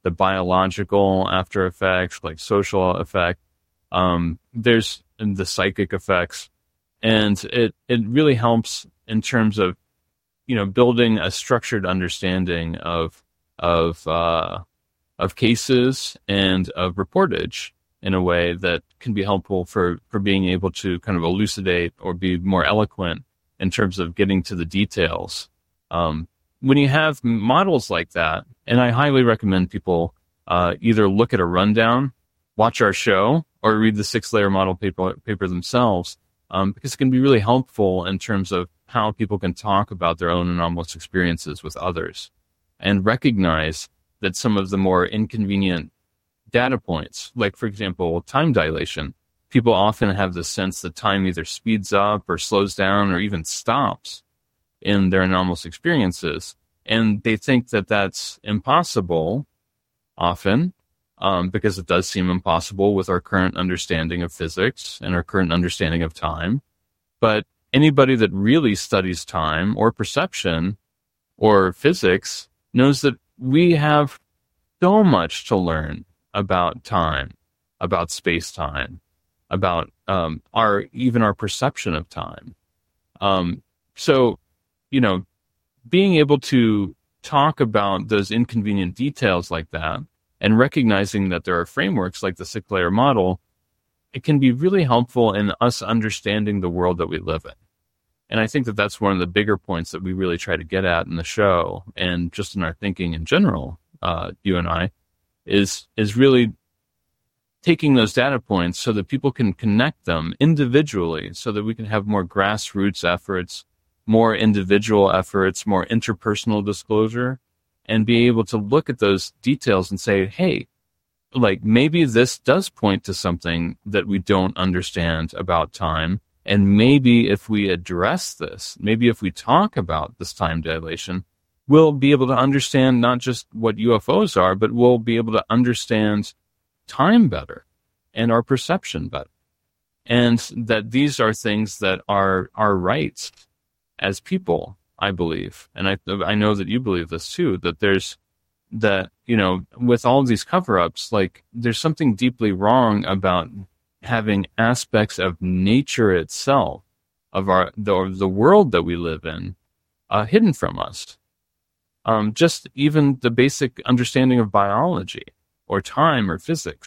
Speaker 3: the biological after effects, like social effect. Um, there's the psychic effects, and it it really helps in terms of, you know, building a structured understanding of of uh, of cases and of reportage in a way that can be helpful for, for being able to kind of elucidate or be more eloquent in terms of getting to the details. Um, when you have models like that, and I highly recommend people uh, either look at a rundown, watch our show, or read the six-layer model paper, paper themselves, um, because it can be really helpful in terms of how people can talk about their own anomalous experiences with others and recognize that some of the more inconvenient data points, like, for example, time dilation, people often have the sense that time either speeds up or slows down or even stops in their anomalous experiences. And they think that that's impossible often, um, because it does seem impossible with our current understanding of physics and our current understanding of time. But anybody that really studies time or perception or physics knows that we have so much to learn about time, about space-time, about um, our even our perception of time. Um, so, you know, being able to talk about those inconvenient details like that and recognizing that there are frameworks like the six-layer model, it can be really helpful in us understanding the world that we live in. And I think that that's one of the bigger points that we really try to get at in the show and just in our thinking in general, uh, you and I, is is really taking those data points so that people can connect them individually so that we can have more grassroots efforts, more individual efforts, more interpersonal disclosure, and be able to look at those details and say, hey, like maybe this does point to something that we don't understand about time. And maybe if we address this, maybe if we talk about this time dilation, we'll be able to understand not just what U F Os are, but we'll be able to understand time better and our perception better. And that these are things that are our rights as people, I believe. And I I know that you believe this too, that there's that, you know, with all of these cover-ups, like there's something deeply wrong about having aspects of nature itself, of our the, the world that we live in, uh, hidden from us. Um, just even the basic understanding of biology or time or physics.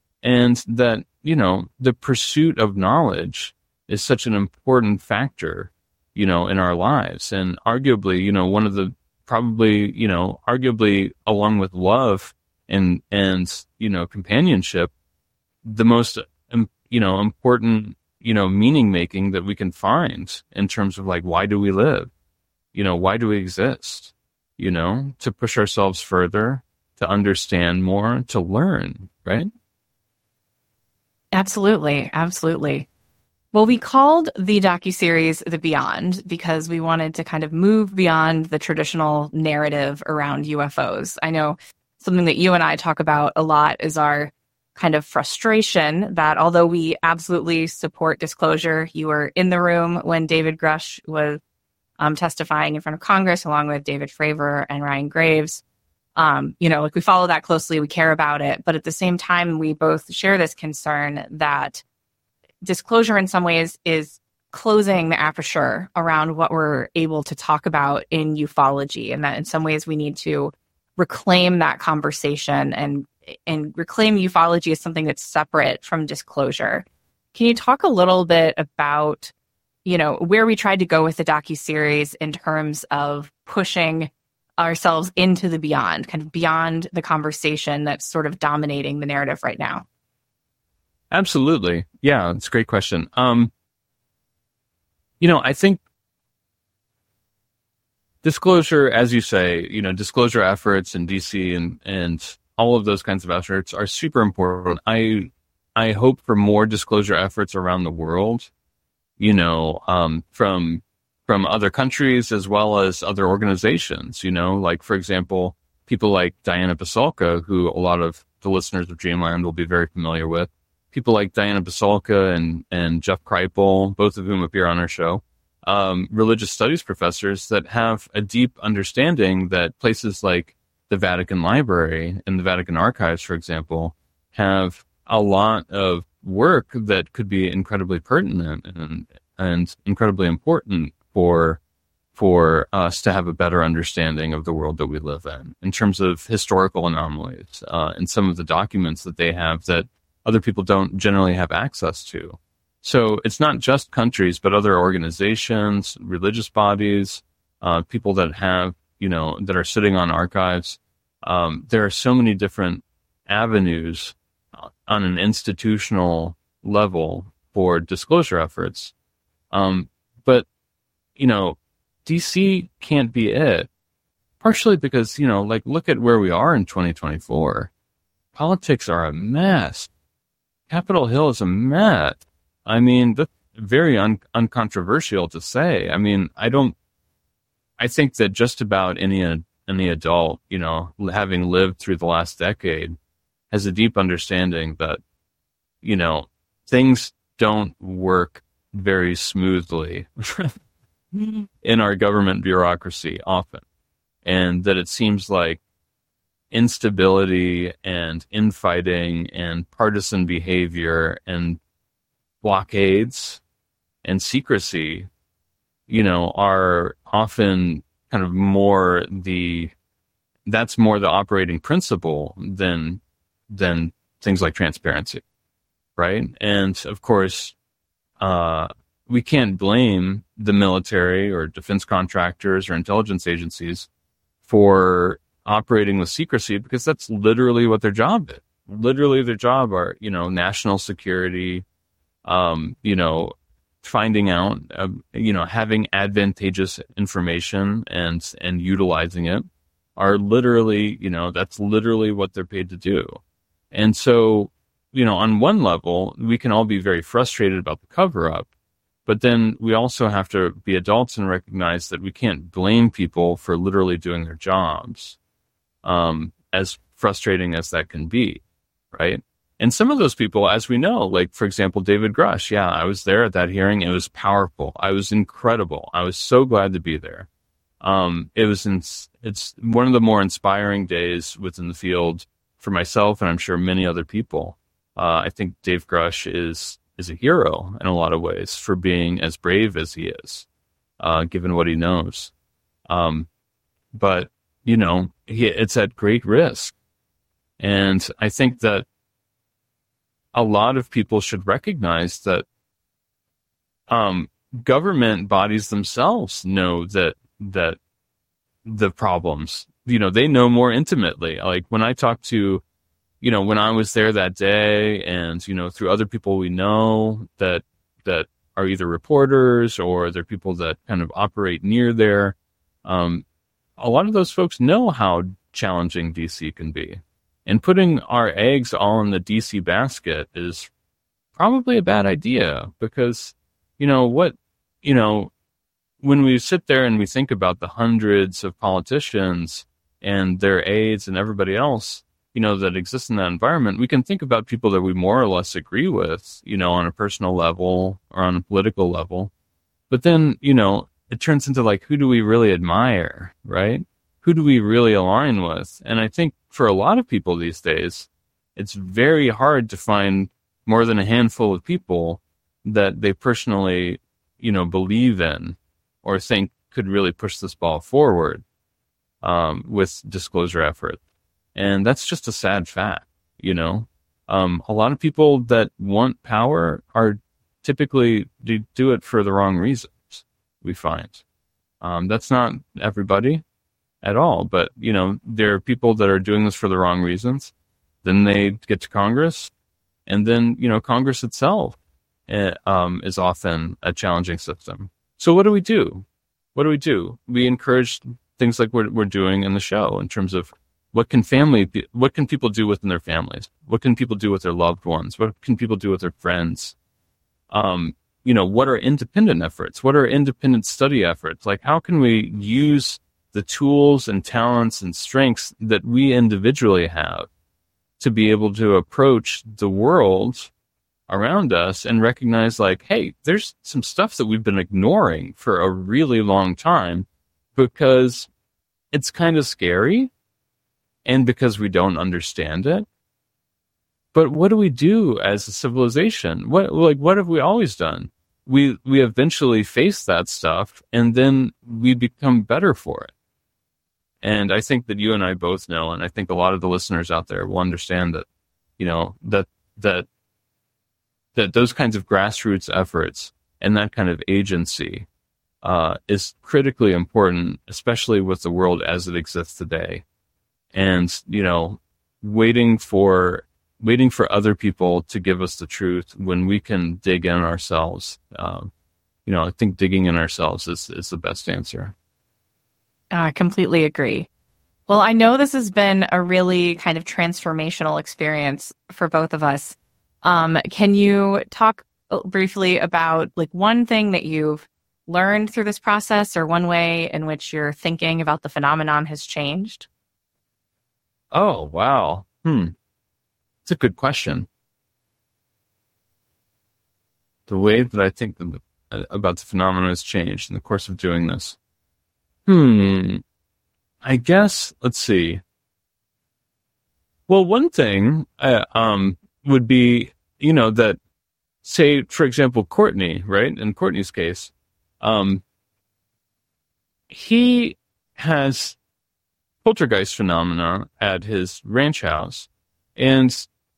Speaker 3: And that, you know, the pursuit of knowledge is such an important factor, you know, in our lives. And arguably, you know, one of the probably, you know, arguably along with love and, and, you know, companionship, the most, um, you know, important, you know, meaning making that we can find in terms of like, why do we live? You know, why do we exist? You know, to push ourselves further, to understand more, to learn, right?
Speaker 2: Absolutely. Absolutely. Well, we called the docuseries The Beyond because we wanted to kind of move beyond the traditional narrative around U F Os. I know something that you and I talk about a lot is our kind of frustration that although we absolutely support disclosure, you were in the room when David Grush was um, testifying in front of Congress, along with David Fravor and Ryan Graves. Um, you know, like we follow that closely, we care about it, but at the same time, we both share this concern that disclosure in some ways is closing the aperture around what we're able to talk about in ufology, and that in some ways we need to reclaim that conversation and and reclaim ufology as something that's separate from disclosure. Can you talk a little bit about, you know, where we tried to go with the docuseries in terms of pushing ourselves into the beyond, kind of beyond the conversation that's sort of dominating the narrative right now?
Speaker 3: Absolutely. Yeah, it's a great question. Um, you know, I think disclosure, as you say, you know, disclosure efforts in D C and, and all of those kinds of efforts are super important. I I hope for more disclosure efforts around the world, you know, um, from from other countries as well as other organizations, you know, like, for example, people like Diana Pasulka, who a lot of the listeners of Dreamland will be very familiar with. People like Diana Pasulka and, and Jeff Kripal, both of whom appear on our show, um, religious studies professors that have a deep understanding that places like the Vatican Library and the Vatican Archives, for example, have a lot of work that could be incredibly pertinent and and incredibly important for for us to have a better understanding of the world that we live in, in terms of historical anomalies uh, and some of the documents that they have that other people don't generally have access to. So it's not just countries, but other organizations, religious bodies, uh, people that have, you know, that are sitting on archives. Um, there are so many different avenues on an institutional level for disclosure efforts. Um, but, you know, D C can't be it, partially because, you know, like, look at where we are in twenty twenty-four. Politics are a mess. Capitol Hill is a mess. I mean, that's very un- uncontroversial to say. I mean, I don't, I think that just about any, any adult, you know, having lived through the last decade, has a deep understanding that, you know, things don't work very smoothly in our government bureaucracy often. And that it seems like instability and infighting and partisan behavior and blockades and secrecy, you know, are often kind of more the, that's more the operating principle than, than things like transparency, right? And of course, uh, we can't blame the military or defense contractors or intelligence agencies for operating with secrecy, because that's literally what their job is. Literally their job are, you know, national security, um, you know, finding out, uh, you know, having advantageous information and, and utilizing it are literally, you know, that's literally what they're paid to do. And so, you know, on one level, we can all be very frustrated about the cover up, but then we also have to be adults and recognize that we can't blame people for literally doing their jobs, um, as frustrating as that can be, right? And some of those people, as we know, like, for example, David Grush, yeah, I was there at that hearing. It was powerful. I was incredible. I was so glad to be there. Um, it was, in, it's one of the more inspiring days within the field for myself, and I'm sure many other people. Uh, I think Dave Grush is, is a hero in a lot of ways for being as brave as he is, uh, given what he knows. Um, but, you know, he, it's at great risk. And I think that a lot of people should recognize that um, government bodies themselves know that that the problems, you know, they know more intimately. Like when I talk to, you know, when I was there that day, and you know, through other people we know that that are either reporters or they're people that kind of operate near there. Um, a lot of those folks know how challenging D C can be. And putting our eggs all in the D C basket is probably a bad idea, because, you know, what, you know, when we sit there and we think about the hundreds of politicians and their aides and everybody else, you know, that exists in that environment, we can think about people that we more or less agree with, you know, on a personal level or on a political level. But then, you know, it turns into like, who do we really admire, right? Who do we really align with? And I think for a lot of people these days, it's very hard to find more than a handful of people that they personally, you know, believe in or think could really push this ball forward um, with disclosure effort. And that's just a sad fact, you know. Um, a lot of people that want power are typically do, do it for the wrong reasons, we find. Um, that's not everybody at all, but, you know, there are people that are doing this for the wrong reasons. Then they get to Congress, and then, you know, Congress itself uh, um, is often a challenging system. So what do we do? What do we do? We encourage things like we're, we're doing in the show in terms of what can family, what can people do within their families? What can people do with their loved ones? What can people do with their friends? Um, you know, what are independent efforts? What are independent study efforts? Like, how can we use the tools and talents and strengths that we individually have to be able to approach the world around us and recognize, like, hey, there's some stuff that we've been ignoring for a really long time because it's kind of scary. and because we don't understand it. But what do we do as a civilization? What like what have we always done? We we eventually face that stuff, and then we become better for it. And I think that you and I both know, and I think a lot of the listeners out there will understand that, you know, that that that those kinds of grassroots efforts and that kind of agency uh, is critically important, especially with the world as it exists today. And, you know, waiting for waiting for other people to give us the truth when we can dig in ourselves. Um, you know, I think digging in ourselves is, is the best answer.
Speaker 2: I completely agree. Well, I know this has been a really kind of transformational experience for both of us. Um, can you talk briefly about like one thing that you've learned through this process, or one way in which your thinking about the phenomenon has changed?
Speaker 3: Oh, wow. Hmm. It's a good question. The way that I think the, about the phenomenon has changed in the course of doing this. Hmm. I guess, let's see. Well, one thing uh, um, would be, you know, that, say, for example, Courtney, right? In Courtney's case, um, he has poltergeist phenomena at his ranch house. And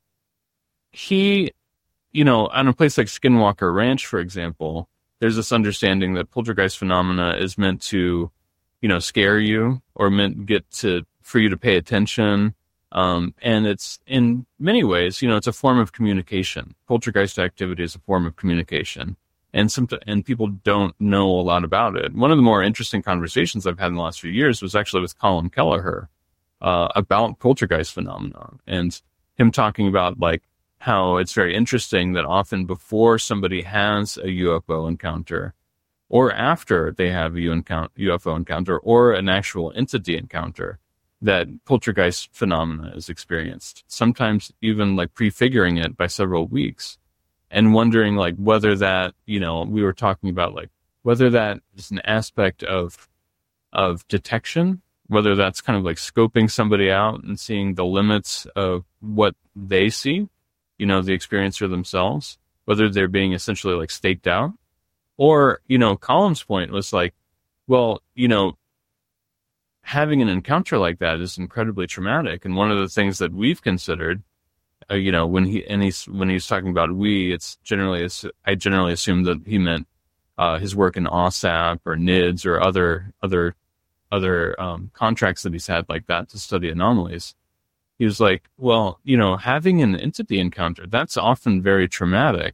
Speaker 3: he, you know, on a place like Skinwalker Ranch, for example, there's this understanding that poltergeist phenomena is meant to, you know, scare you, or meant get to, for you to pay attention. Um, and it's in many ways, you know, it's a form of communication. Poltergeist activity is a form of communication. And some, and people don't know a lot about it. One of the more interesting conversations I've had in the last few years was actually with Colin Kelleher, uh, about poltergeist phenomena, and him talking about like how it's very interesting that often before somebody has a U F O encounter, or after they have a U F O encounter or an actual entity encounter, that poltergeist phenomena is experienced, sometimes even like prefiguring it by several weeks, and wondering like whether that, you know, we were talking about like whether that is an aspect of of detection, whether that's kind of like scoping somebody out and seeing the limits of what they see, you know, the experiencer themselves, whether they're being essentially like staked out. Or, you know, Colin's point was like, well, you know, having an encounter like that is incredibly traumatic. And one of the things that we've considered, uh, you know, when he and he's when he's talking about we, it's generally I generally assume that he meant uh, his work in OSAP or N I D S or other other other um, contracts that he's had like that to study anomalies. He was like, well, you know, having an entity encounter, that's often very traumatic,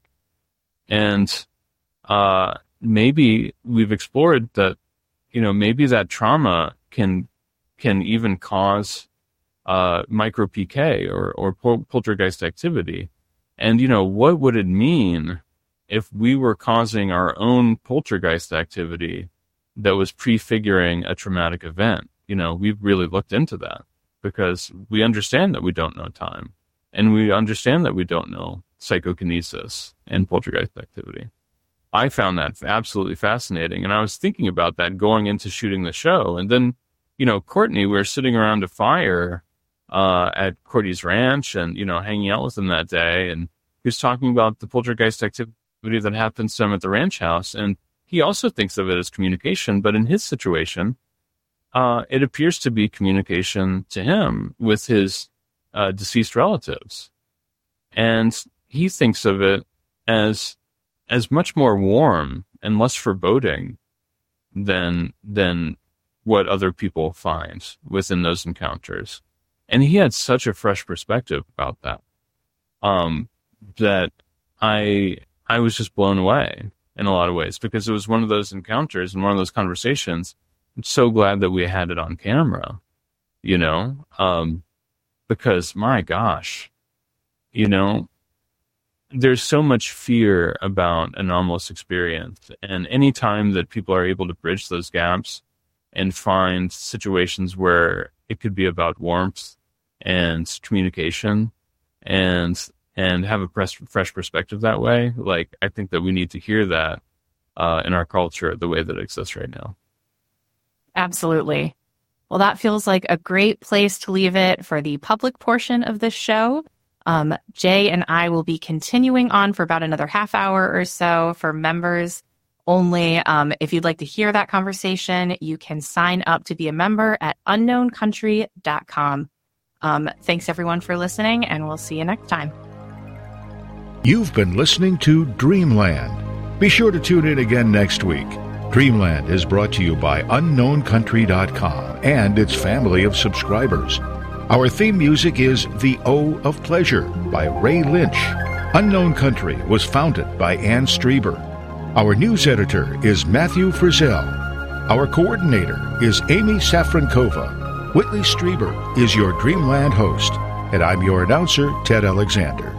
Speaker 3: and uh, maybe we've explored that, you know, maybe that trauma can can even cause uh, micro P K or or pol- poltergeist activity. And, you know, what would it mean if we were causing our own poltergeist activity that was prefiguring a traumatic event? You know, we've really looked into that because we understand that we don't know time, and we understand that we don't know psychokinesis and poltergeist activity. I found that absolutely fascinating, and I was thinking about that going into shooting the show. And then, you know, Courtney, we were sitting around a fire uh, at Courtney's ranch and, you know, hanging out with him that day, and he was talking about the poltergeist activity that happens to him at the ranch house, and he also thinks of it as communication, but in his situation, uh, it appears to be communication to him with his uh, deceased relatives. And he thinks of it as as much more warm and less foreboding than than what other people find within those encounters. And he had such a fresh perspective about that, um, that I I was just blown away in a lot of ways, because it was one of those encounters and one of those conversations. I'm so glad that we had it on camera, you know, um, because my gosh, you know, there's so much fear about anomalous experience, and any time that people are able to bridge those gaps and find situations where it could be about warmth and communication and and have a fresh, fresh perspective that way, like, I think that we need to hear that uh, in our culture the way that it exists right now.
Speaker 2: Absolutely. Well, that feels like a great place to leave it for the public portion of this show. Um, Jay and I will be continuing on for about another half hour or so for members only. Um, if you'd like to hear that conversation, you can sign up to be a member at unknown country dot com. Um, thanks, everyone, for listening, and we'll see you next time.
Speaker 4: You've been listening to Dreamland. Be sure to tune in again next week. Dreamland is brought to you by unknown country dot com and its family of subscribers. Our theme music is The O of Pleasure by Ray Lynch. Unknown Country was founded by Ann Strieber. Our news editor is Matthew Frizzell. Our coordinator is Amy Safrankova. Whitley Strieber is your Dreamland host, and I'm your announcer, Ted Alexander.